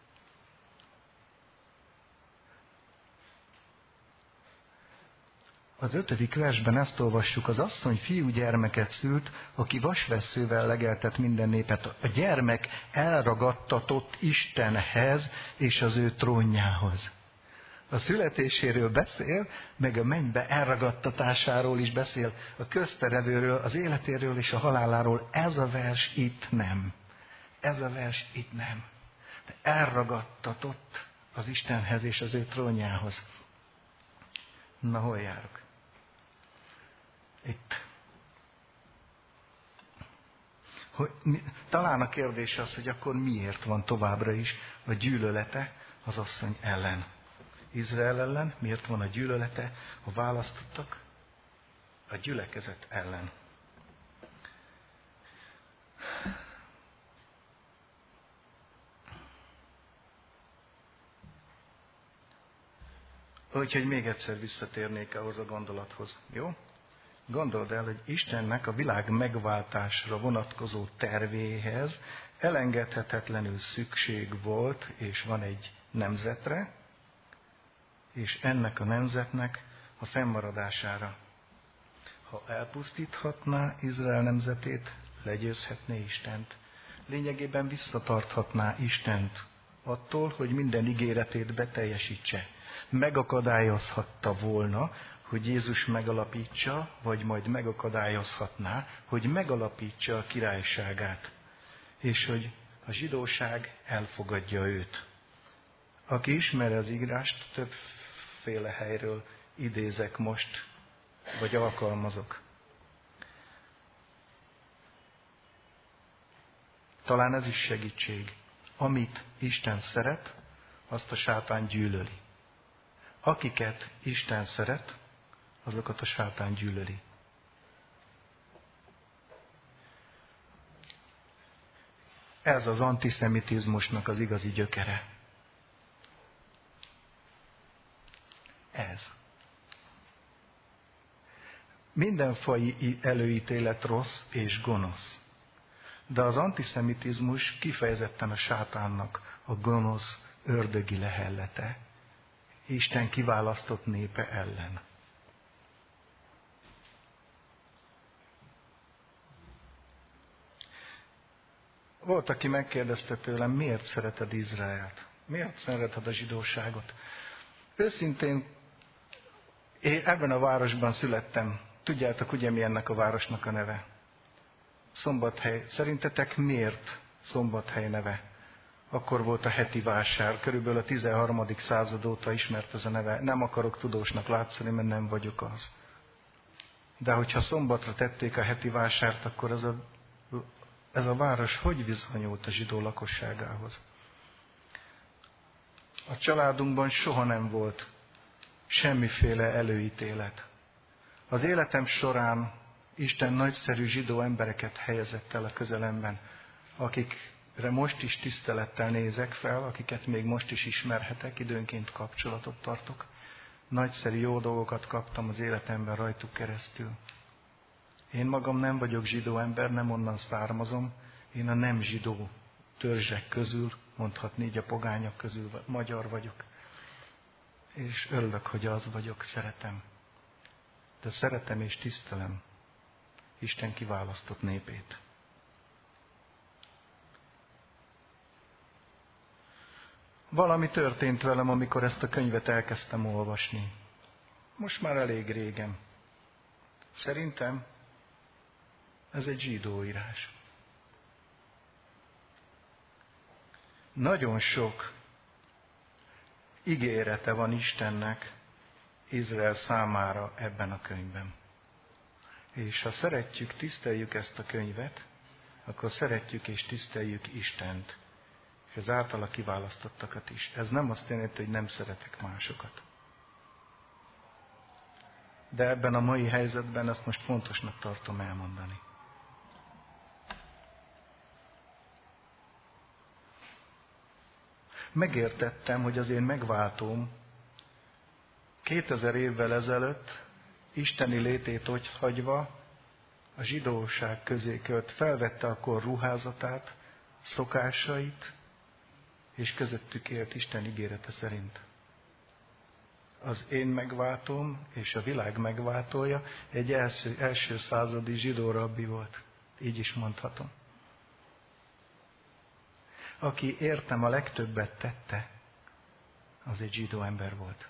Az 5. versben ezt olvassuk, az asszony fiúgyermeket szült, aki vasvesszővel legeltet minden népet. A gyermek elragadtatott Istenhez és az ő trónjához. A születéséről beszél, meg a mennybe elragadtatásáról is beszél, a közterevőről, az életéről és a haláláról. Ez a vers itt nem. Ez a vers itt nem. De elragadtatott az Istenhez és az ő trónjához. Na, hol járok? Itt. Talán a kérdés az, hogy akkor miért van továbbra is a gyűlölete az asszony ellen. Izrael ellen, miért van a gyűlölete a választottak a gyülekezet ellen. Úgyhogy még egyszer visszatérnék ahhoz a gondolathoz, jó? Gondold el, hogy Istennek a világ megváltásra vonatkozó tervéhez elengedhetetlenül szükség volt, és van egy nemzetre, és ennek a nemzetnek a fennmaradására. Ha elpusztíthatná Izrael nemzetét, legyőzhetné Istent. Lényegében visszatarthatná Istent attól, hogy minden ígéretét beteljesítse. Megakadályozhatta volna, hogy Jézus megalapítsa, vagy majd megakadályozhatná, hogy megalapítsa a királyságát, és hogy a zsidóság elfogadja őt. Aki ismeri az írást, többféle helyről idézek most, vagy alkalmazok. Talán ez is segítség. Amit Isten szeret, azt a sátán gyűlöli. Akiket Isten szeret, azokat a sátán gyűlöli. Ez az antiszemitizmusnak az igazi gyökere. Ez. Mindenfai előítélet rossz és gonosz. De az antiszemitizmus kifejezetten a sátánnak a gonosz ördögi lehellete. Isten kiválasztott népe ellen. Volt, aki megkérdezte tőlem, miért szereted Izraelt? Miért szereted a zsidóságot? Őszintén, én ebben a városban születtem. Tudjátok, ugye mi ennek a városnak a neve? Szombathely. Szerintetek miért Szombathely neve? Akkor volt a heti vásár, körülbelül a 13. század óta ismert ez a neve. Nem akarok tudósnak látszani, mert nem vagyok az. De hogyha szombatra tették a heti vásárt, akkor ez a város hogy viszonyult a zsidó lakosságához? A családunkban soha nem volt semmiféle előítélet. Az életem során Isten nagyszerű zsidó embereket helyezett el a közelemben, akikre most is tisztelettel nézek fel, akiket még most is ismerhetek, időnként kapcsolatot tartok. Nagyszerű jó dolgokat kaptam az életemben rajtuk keresztül. Én magam nem vagyok zsidó ember, nem onnan származom, én a nem zsidó törzsek közül, mondhatni így a pogányok közül magyar vagyok. És örülök, hogy az vagyok, szeretem. De szeretem és tisztelem Isten kiválasztott népét. Valami történt velem, amikor ezt a könyvet elkezdtem olvasni. Most már elég régen. Szerintem ez egy zsidó írás. Nagyon sok ígérete van Istennek Izrael számára ebben a könyvben. És ha szeretjük, tiszteljük ezt a könyvet, akkor szeretjük és tiszteljük Istent, és az általa kiválasztottakat is. Ez nem azt jelenti, hogy nem szeretek másokat. De ebben a mai helyzetben ezt most fontosnak tartom elmondani. Megértettem, hogy az én megváltóm 2000 évvel ezelőtt isteni létét ott hagyva a zsidóság közé költ, felvette akkor ruházatát, szokásait, és közöttük élt Isten ígérete szerint. Az én megváltóm és a világ megváltója egy első századi zsidó rabbi volt. Így is mondhatom. Aki értem a legtöbbet tette, az egy zsidó ember volt.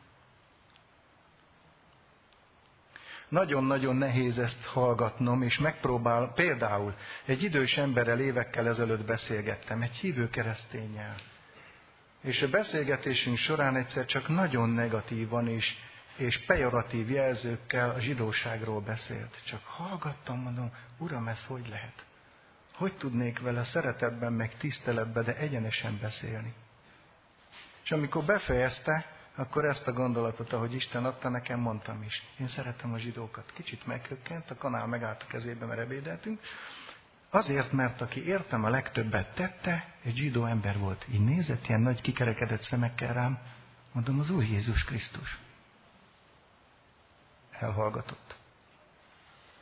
Nagyon-nagyon nehéz ezt hallgatnom, és például egy idős emberrel évekkel ezelőtt beszélgettem, egy hívő kereszténnyel. És a beszélgetésünk során egyszer csak nagyon negatívan és pejoratív jelzőkkel a zsidóságról beszélt. Csak hallgattam, mondom, Uram, ez hogy lehet? Hogy tudnék vele szeretetben, meg tiszteletben, de egyenesen beszélni? És amikor befejezte, akkor ezt a gondolatot, ahogy Isten adta nekem, mondtam is. Én szeretem a zsidókat. Kicsit meghökkent, a kanál megállt a kezébe, mert ebédeltünk. Azért, mert aki értem a legtöbbet tette, egy zsidó ember volt. Így nézett ilyen nagy kikerekedett szemekkel rám. Mondom, az Úr Jézus Krisztus. Elhallgatott.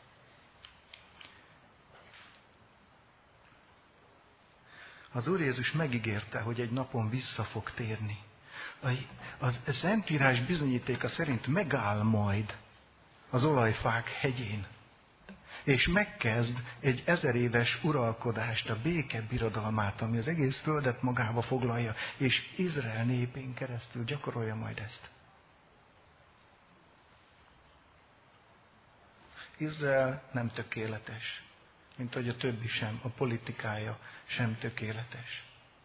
Az Úr Jézus megígérte, hogy egy napon vissza fog térni. A Szentírás bizonyítéka szerint megáll majd az olajfák hegyén, és megkezd egy 1000 éves uralkodást, a béke birodalmát, ami az egész földet magába foglalja, és Izrael népén keresztül gyakorolja majd ezt. Izrael nem tökéletes, mint hogy a többi sem, a politikája sem tökéletes.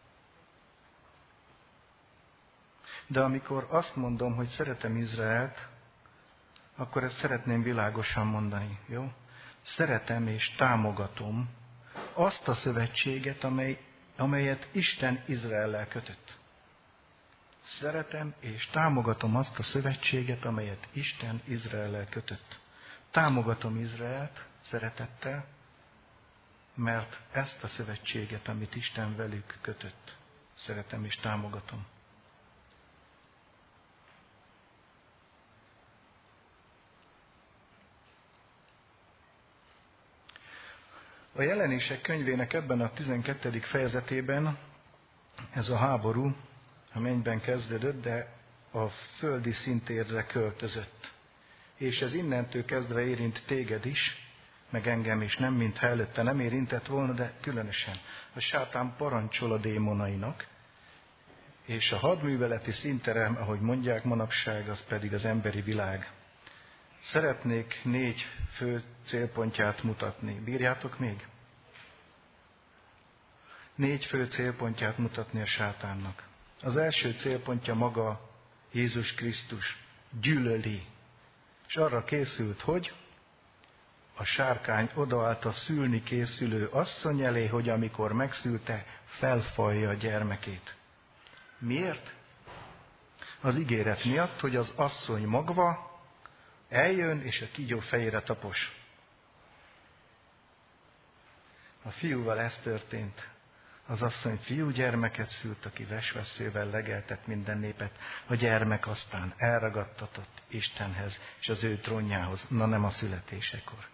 De amikor azt mondom, hogy szeretem Izraelt, akkor ezt szeretném világosan mondani, jó? Szeretem és támogatom azt a szövetséget, amelyet Isten Izraellel kötött. Szeretem és támogatom azt a szövetséget, amelyet Isten Izraellel kötött. Támogatom Izraelt szeretettel, mert ezt a szövetséget, amit Isten velük kötött, szeretem és támogatom. A Jelenések könyvének ebben a 12. fejezetében ez a háború a mennyben kezdődött, de a földi szintérre költözött. És ez innentől kezdve érint téged is, meg engem is, nem mintha előtte nem érintett volna, de különösen. A sátán parancsol a démonainak, és a hadműveleti szinterem, ahogy mondják manapság, az pedig az emberi világ. Szeretnék 4 fő célpontját mutatni. Bírjátok még? 4 fő célpontját mutatni a sátánnak. Az első célpontja maga Jézus Krisztus. Gyűlöli. És arra készült, hogy a sárkány odaállt a szülni készülő asszony elé, hogy amikor megszülte, felfalja a gyermekét. Miért? Az ígéret miatt, hogy az asszony magva eljön, és a kígyó fejére tapos. A fiúval ez történt. Az asszony fiúgyermeket szült, aki vesvesszővel legeltett minden népet. A gyermek aztán elragadtatott Istenhez, és az ő trónjához, nem a születésekor.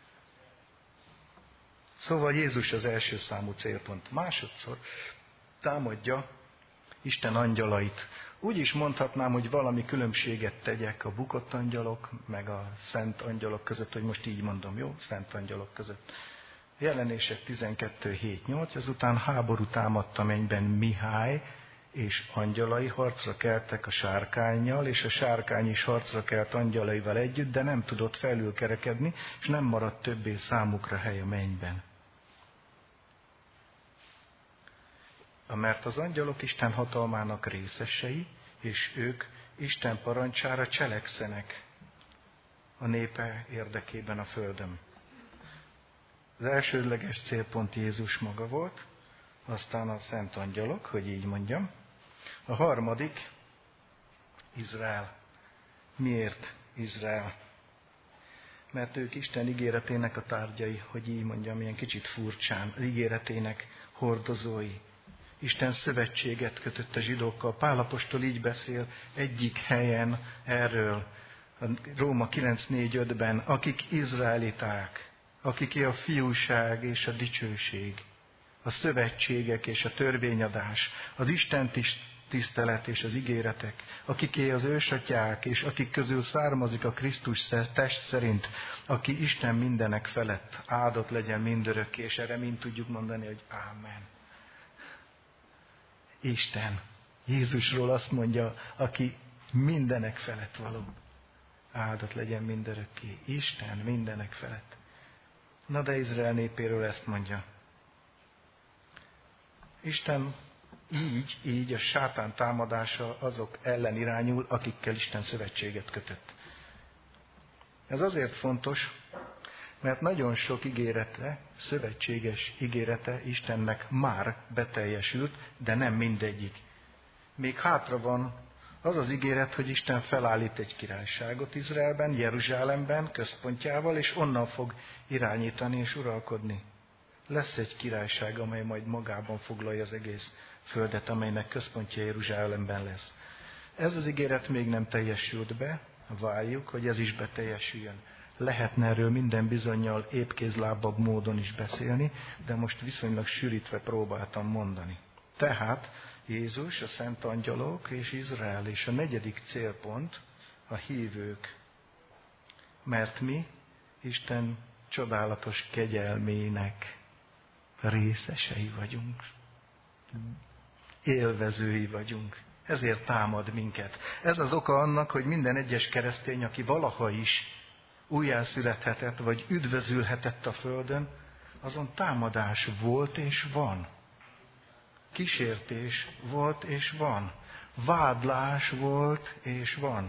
Szóval Jézus az első számú célpont. Másodszor támadja Isten angyalait. Úgy is mondhatnám, hogy valami különbséget tegyek a bukott angyalok, meg a szent angyalok között, hogy most így mondom, jó? Szent angyalok között. Jelenések 12:7-8, ezután háború támadt a mennyben Mihály, és angyalai harcra keltek a sárkánnyal, és a sárkány is harcra kelt angyalaival együtt, de nem tudott felülkerekedni, és nem maradt többé számukra hely a mennyben. Mert az angyalok Isten hatalmának részesei, és ők Isten parancsára cselekszenek a népe érdekében a földön. Az elsődleges célpont Jézus maga volt, aztán a szent angyalok, hogy így mondjam. A harmadik, Izrael. Miért Izrael? Mert ők Isten ígéretének a tárgyai, hogy így mondjam, ilyen kicsit furcsán, az ígéretének hordozói. Isten szövetséget kötött a zsidókkal. Pál apostol így beszél egyik helyen erről, a Róma 9:4-5-ben, akik izraeliták, akiké a fiúság és a dicsőség, a szövetségek és a törvényadás, az Isten tisztelet és az ígéretek, akiké az ősatyák, és akik közül származik a Krisztus test szerint, aki Isten mindenek felett, áldott legyen mindörökké, és erre mind tudjuk mondani, hogy ámen. Isten, Jézusról azt mondja, aki mindenek felett való, áldott legyen mindörökké. Isten mindenek felett. Na de Izrael népéről ezt mondja. Isten így a sátán támadása azok ellen irányul, akikkel Isten szövetséget kötött. Ez azért fontos, mert nagyon sok ígérete, szövetséges ígérete Istennek már beteljesült, de nem mindegyik. Még hátra van az az ígéret, hogy Isten felállít egy királyságot Izraelben, Jeruzsálemben, központjával, és onnan fog irányítani és uralkodni. Lesz egy királyság, amely majd magában foglalja az egész földet, amelynek központja Jeruzsálemben lesz. Ez az ígéret még nem teljesült be, várjuk, hogy ez is beteljesüljön. Lehetne erről minden bizonnyal épkézlábabb módon is beszélni, de most viszonylag sűrítve próbáltam mondani. Tehát Jézus, a szent angyalok és Izrael, és a 4. célpont a hívők. Mert mi Isten csodálatos kegyelmének részesei vagyunk. Élvezői vagyunk. Ezért támad minket. Ez az oka annak, hogy minden egyes keresztény, aki valaha is újjászülethetett, vagy üdvözülhetett a földön, azon támadás volt és van. Kísértés volt és van. Vádlás volt és van.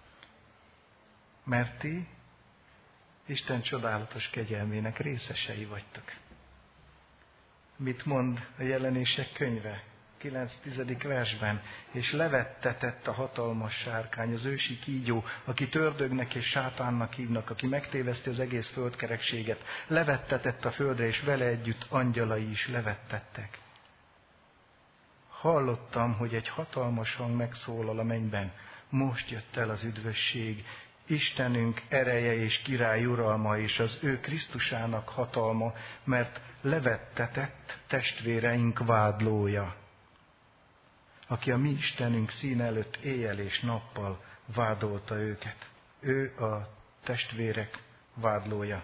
Mert ti Isten csodálatos kegyelmének részesei vagytok. Mit mond a Jelenések könyve? 9-10. versben. És levettetett a hatalmas sárkány, az ősi kígyó, aki ördögnek és sátánnak hívnak, aki megtéveszti az egész földkerekséget. Levettetett a földre, és vele együtt angyalai is levettettek. Hallottam, hogy egy hatalmas hang megszólal a mennyben. Most jött el az üdvösség, Istenünk ereje és király uralma és az ő Krisztusának hatalma, mert levettetett testvéreink vádlója, aki a mi Istenünk színe előtt éjjel és nappal vádolta őket. Ő a testvérek vádlója.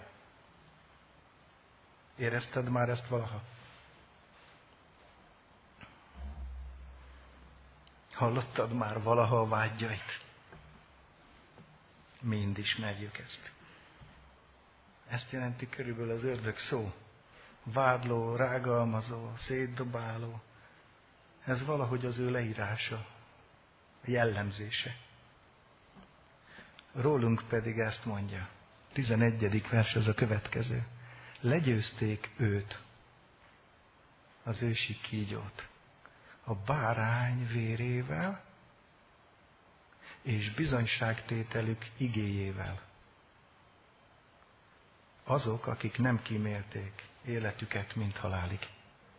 Érezted már ezt valaha? Hallottad már valaha a vágyait? Mind ismerjük ezt. Ezt jelenti körülbelül az ördög szó. Vádló, rágalmazó, szétdobáló. Ez valahogy az ő leírása, jellemzése. Rólunk pedig ezt mondja. 11. vers ez a következő. Legyőzték őt, az ősi kígyót, a bárány vérével és bizonyságtételük igéjével. Azok, akik nem kímélték életüket, mint halálig.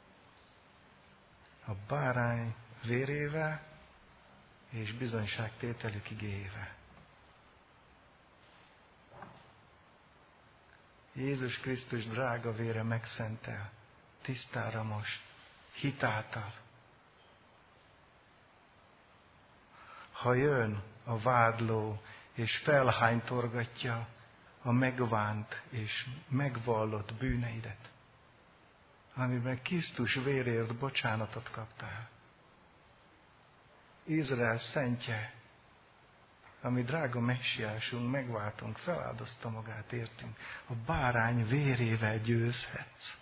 A bárány vérével és bizonyságtételük igéjével. Jézus Krisztus drága vére megszentel, tisztára most, hitáltal. Ha jön a vádló, és felhánytorgatja a megvánt és megvallott bűneidet, amiben Krisztus vérért bocsánatot kaptál. Izrael szentje, ami drága messiásunk, megváltunk, feláldozta magát értünk, a bárány vérével győzhetsz.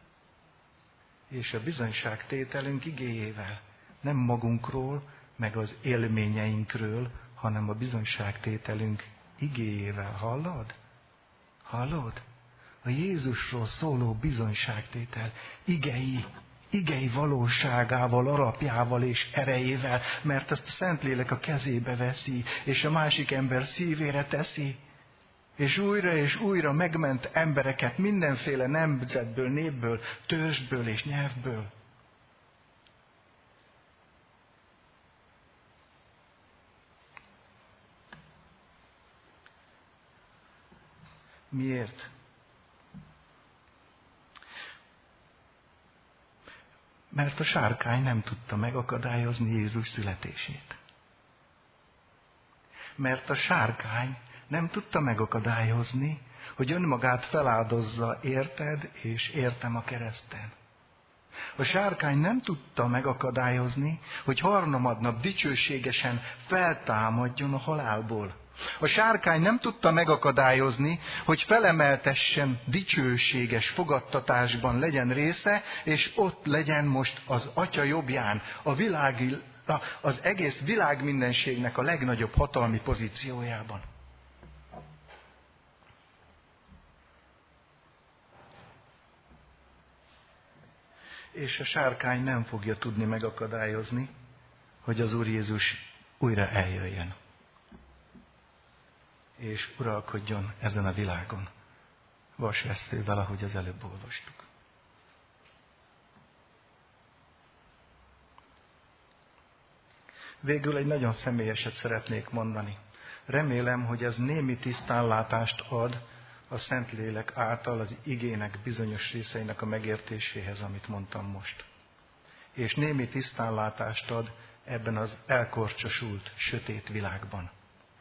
És a bizonyságtételünk igéjével, nem magunkról, meg az élményeinkről, hanem a bizonyságtételünk igéjével. Hallod? Hallod? A Jézusról szóló bizonyságtétel igei valóságával, alapjával és erejével, mert ezt a Szentlélek a kezébe veszi, és a másik ember szívére teszi, és újra megment embereket mindenféle nemzetből, népből, törzsből és nyelvből. Miért? Mert a sárkány nem tudta megakadályozni Jézus születését. Mert a sárkány nem tudta megakadályozni, hogy önmagát feláldozza érted és értem a kereszten. A sárkány nem tudta megakadályozni, hogy harmadnap dicsőségesen feltámadjon a halálból. A sárkány nem tudta megakadályozni, hogy felemeltessen dicsőséges fogadtatásban legyen része, és ott legyen most az Atya jobbján, az egész világ mindenségnek a legnagyobb hatalmi pozíciójában. És a sárkány nem fogja tudni megakadályozni, hogy az Úr Jézus újra eljöjjön. És uralkodjon ezen a világon. Vasvesztővel, ahogy az előbb olvastuk. Végül egy nagyon személyeset szeretnék mondani. Remélem, hogy ez némi tisztánlátást ad a Szentlélek által az igének bizonyos részeinek a megértéséhez, amit mondtam most. És némi tisztánlátást ad ebben az elkorcsosult, sötét világban.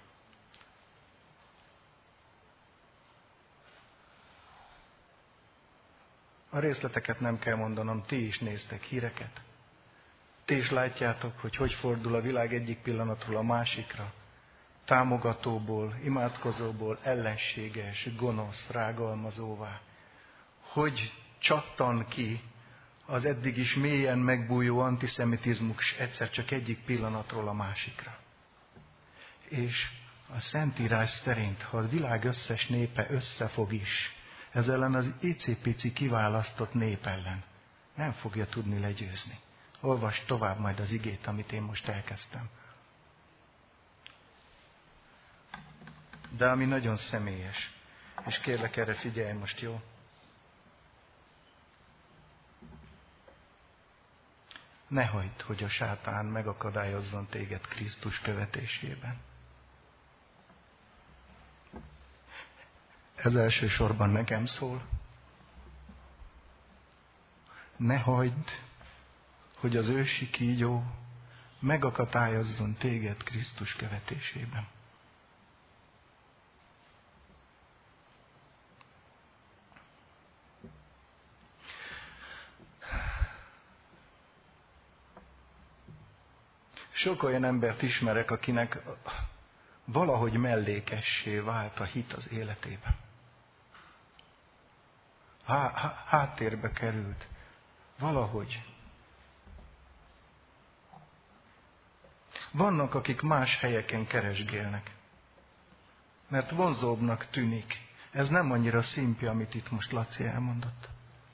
A részleteket nem kell mondanom, ti is néztek híreket. Ti is látjátok, hogy fordul a világ egyik pillanatról a másikra. Támogatóból, imádkozóból ellenséges, gonosz, rágalmazóvá. Hogy csattan ki az eddig is mélyen megbújó antiszemitizmus egyszer csak egyik pillanatról a másikra. És a Szentírás szerint, ha a világ összes népe összefog is, ez ellen az icipici kiválasztott nép ellen nem fogja tudni legyőzni. Olvasd tovább majd az igét, amit én most elkezdtem. De ami nagyon személyes, és kérlek erre figyelj most, jó? Ne hagyd, hogy a sátán megakadályozzon téged Krisztus követésében. Ez elsősorban nekem szól. Ne hagyd, hogy az ősi kígyó megakadályozzon téged Krisztus követésében. Sok olyan embert ismerek, akinek valahogy mellékessé vált a hit az életében. Háttérbe került. Valahogy. Vannak, akik más helyeken keresgélnek. Mert vonzóbbnak tűnik. Ez nem annyira szimpi, amit itt most Laci elmondott.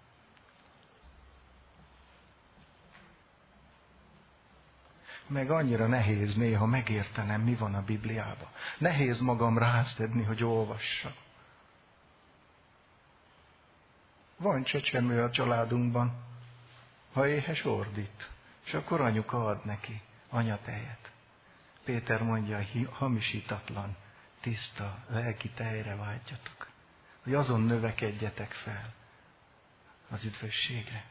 Meg annyira nehéz néha megértenem, mi van a Bibliában. Nehéz magam rászedni, hogy olvassa. Van csecsemő a családunkban, ha éhes ordít, és akkor anyuka ad neki anyatejet. Péter mondja, hamisítatlan, tiszta, lelki tejre vágyjatok, hogy azon növekedjetek fel az üdvösségre.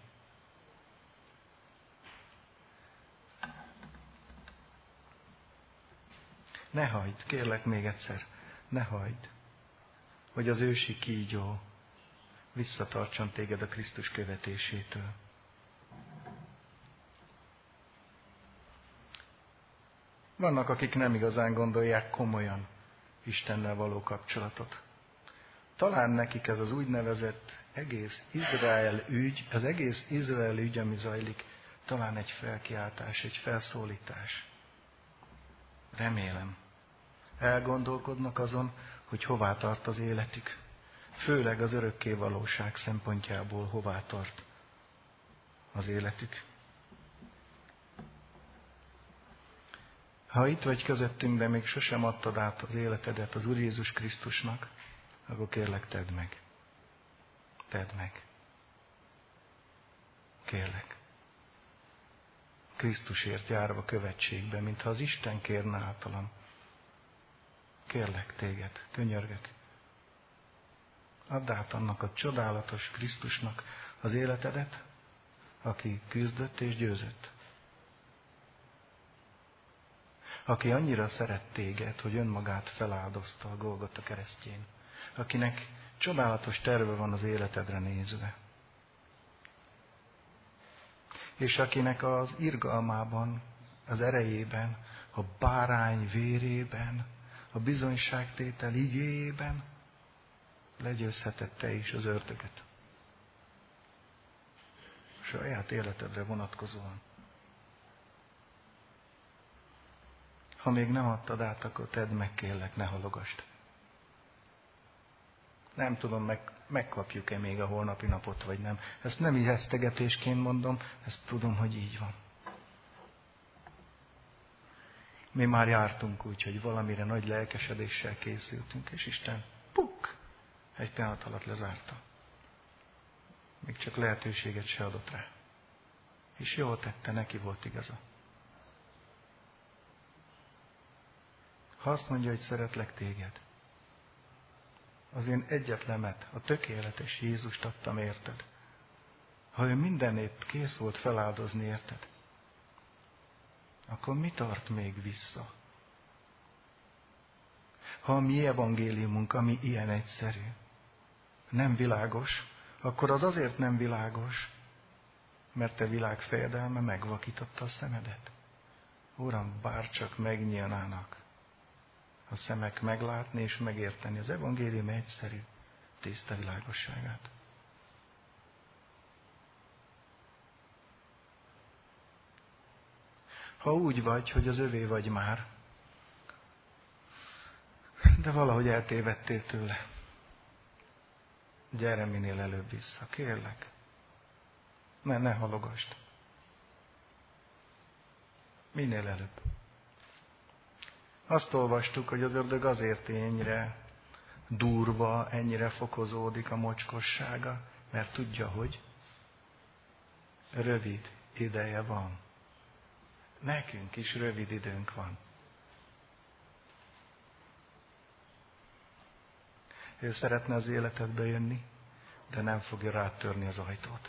Ne hagyd, kérlek még egyszer, ne hagyd, hogy az ősi kígyó visszatartson téged a Krisztus követésétől. Vannak, akik nem igazán gondolják komolyan Istennel való kapcsolatot. Talán nekik ez az úgynevezett egész Izrael ügy, az egész Izrael ügy, ami zajlik, talán egy felkiáltás, egy felszólítás. Remélem. Elgondolkodnak azon, hogy hová tart az életük. Főleg az örökké valóság szempontjából hová tart az életük. Ha itt vagy közöttünk, de még sosem adtad át az életedet az Úr Jézus Krisztusnak, akkor kérlek, tedd meg. Tedd meg. Kérlek. Krisztusért járva követségbe, mintha az Isten kérne általam. Kérlek téged, könyörgök. Add át annak a csodálatos Krisztusnak az életedet, aki küzdött és győzött. Aki annyira szeret téged, hogy önmagát feláldozta a Golgota keresztjén. Akinek csodálatos terve van az életedre nézve. És akinek az irgalmában, az erejében, a bárány vérében, a bizonyságtétel igéjében legyőzheted te is az ördögöt. Saját életedre vonatkozóan. Ha még nem adtad át, akkor tedd meg, kérlek, ne halogasd. Nem tudom, megkapjuk-e még a holnapi napot, vagy nem. Ezt nem ijesztegetésként mondom, ezt tudom, hogy így van. Mi már jártunk úgy, hogy valamire nagy lelkesedéssel készültünk, és Isten egy pillanat alatt lezárta. Még csak lehetőséget se adott rá. És jól tette, neki volt igaza. Ha azt mondja, hogy szeretlek téged, az én egyetlemet, a tökéletes Jézust adtam érted. Ha ő mindenét kész volt feláldozni érted, akkor mi tart még vissza? Ha a mi evangéliumunk, ami ilyen egyszerű, nem világos, akkor az azért nem világos, mert te világ fejedelme megvakította a szemedet. Uram, bárcsak megnyílnának a szemek meglátni és megérteni az evangélium egyszerű, tiszta világosságát. Ha úgy vagy, hogy az övé vagy már, de valahogy eltévedtél tőle, gyere minél előbb vissza, kérlek. Ne halogasd. Minél előbb. Azt olvastuk, hogy az ördög azért ennyire durva, ennyire fokozódik a mocskossága, mert tudja, hogy rövid ideje van. Nekünk is rövid időnk van. Ő szeretne az életedbe jönni, de nem fogja rátörni az ajtót.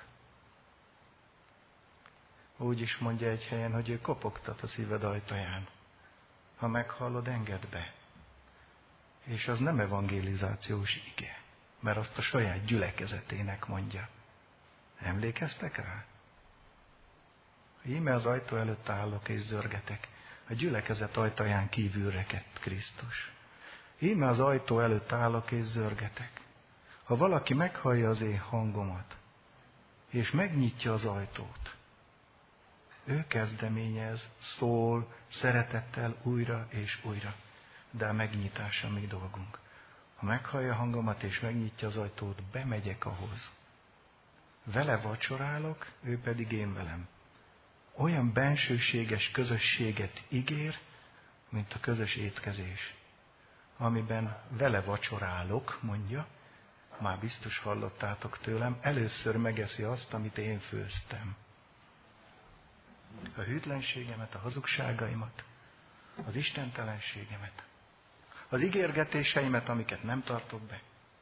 Úgy is mondja egy helyen, hogy ő kopogtat a szíved ajtaján. Ha meghallod, engedd be. És az nem evangelizációs ige, mert azt a saját gyülekezetének mondja. Emlékeztek rá? Íme az ajtó előtt állok és zörgetek. A gyülekezet ajtaján kívül rekedt Krisztus. Íme az ajtó előtt állok és zörgetek. Ha valaki meghallja az én hangomat, és megnyitja az ajtót, ő kezdeményez, szól, szeretettel újra és újra. De a megnyitás a mi dolgunk. Ha meghallja a hangomat és megnyitja az ajtót, bemegyek ahhoz. Vele vacsorálok, ő pedig én velem. Olyan bensőséges közösséget ígér, mint a közös étkezés. Amiben vele vacsorálok, mondja, már biztos hallottátok tőlem, először megeszi azt, amit én főztem. A hűtlenségemet, a hazugságaimat, az istentelenségemet, az ígérgetéseimet, amiket nem tartok be.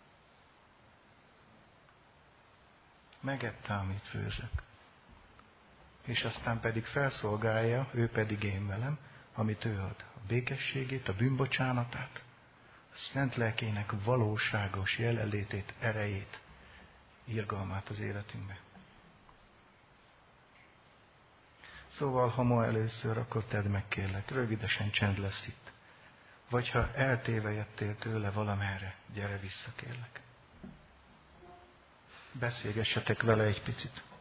Megette, amit főzök. És aztán pedig felszolgálja, ő pedig én velem, amit ő ad. A békességét, a bűnbocsánatát, a szent lelkének valóságos jelenlétét, erejét, irgalmát az életünkbe. Szóval, ha ma először, akkor tedd meg, kérlek, rövidesen csend lesz itt. Vagy ha eltévejettél tőle valamerre, gyere vissza, kérlek. Beszélgessetek vele egy picit.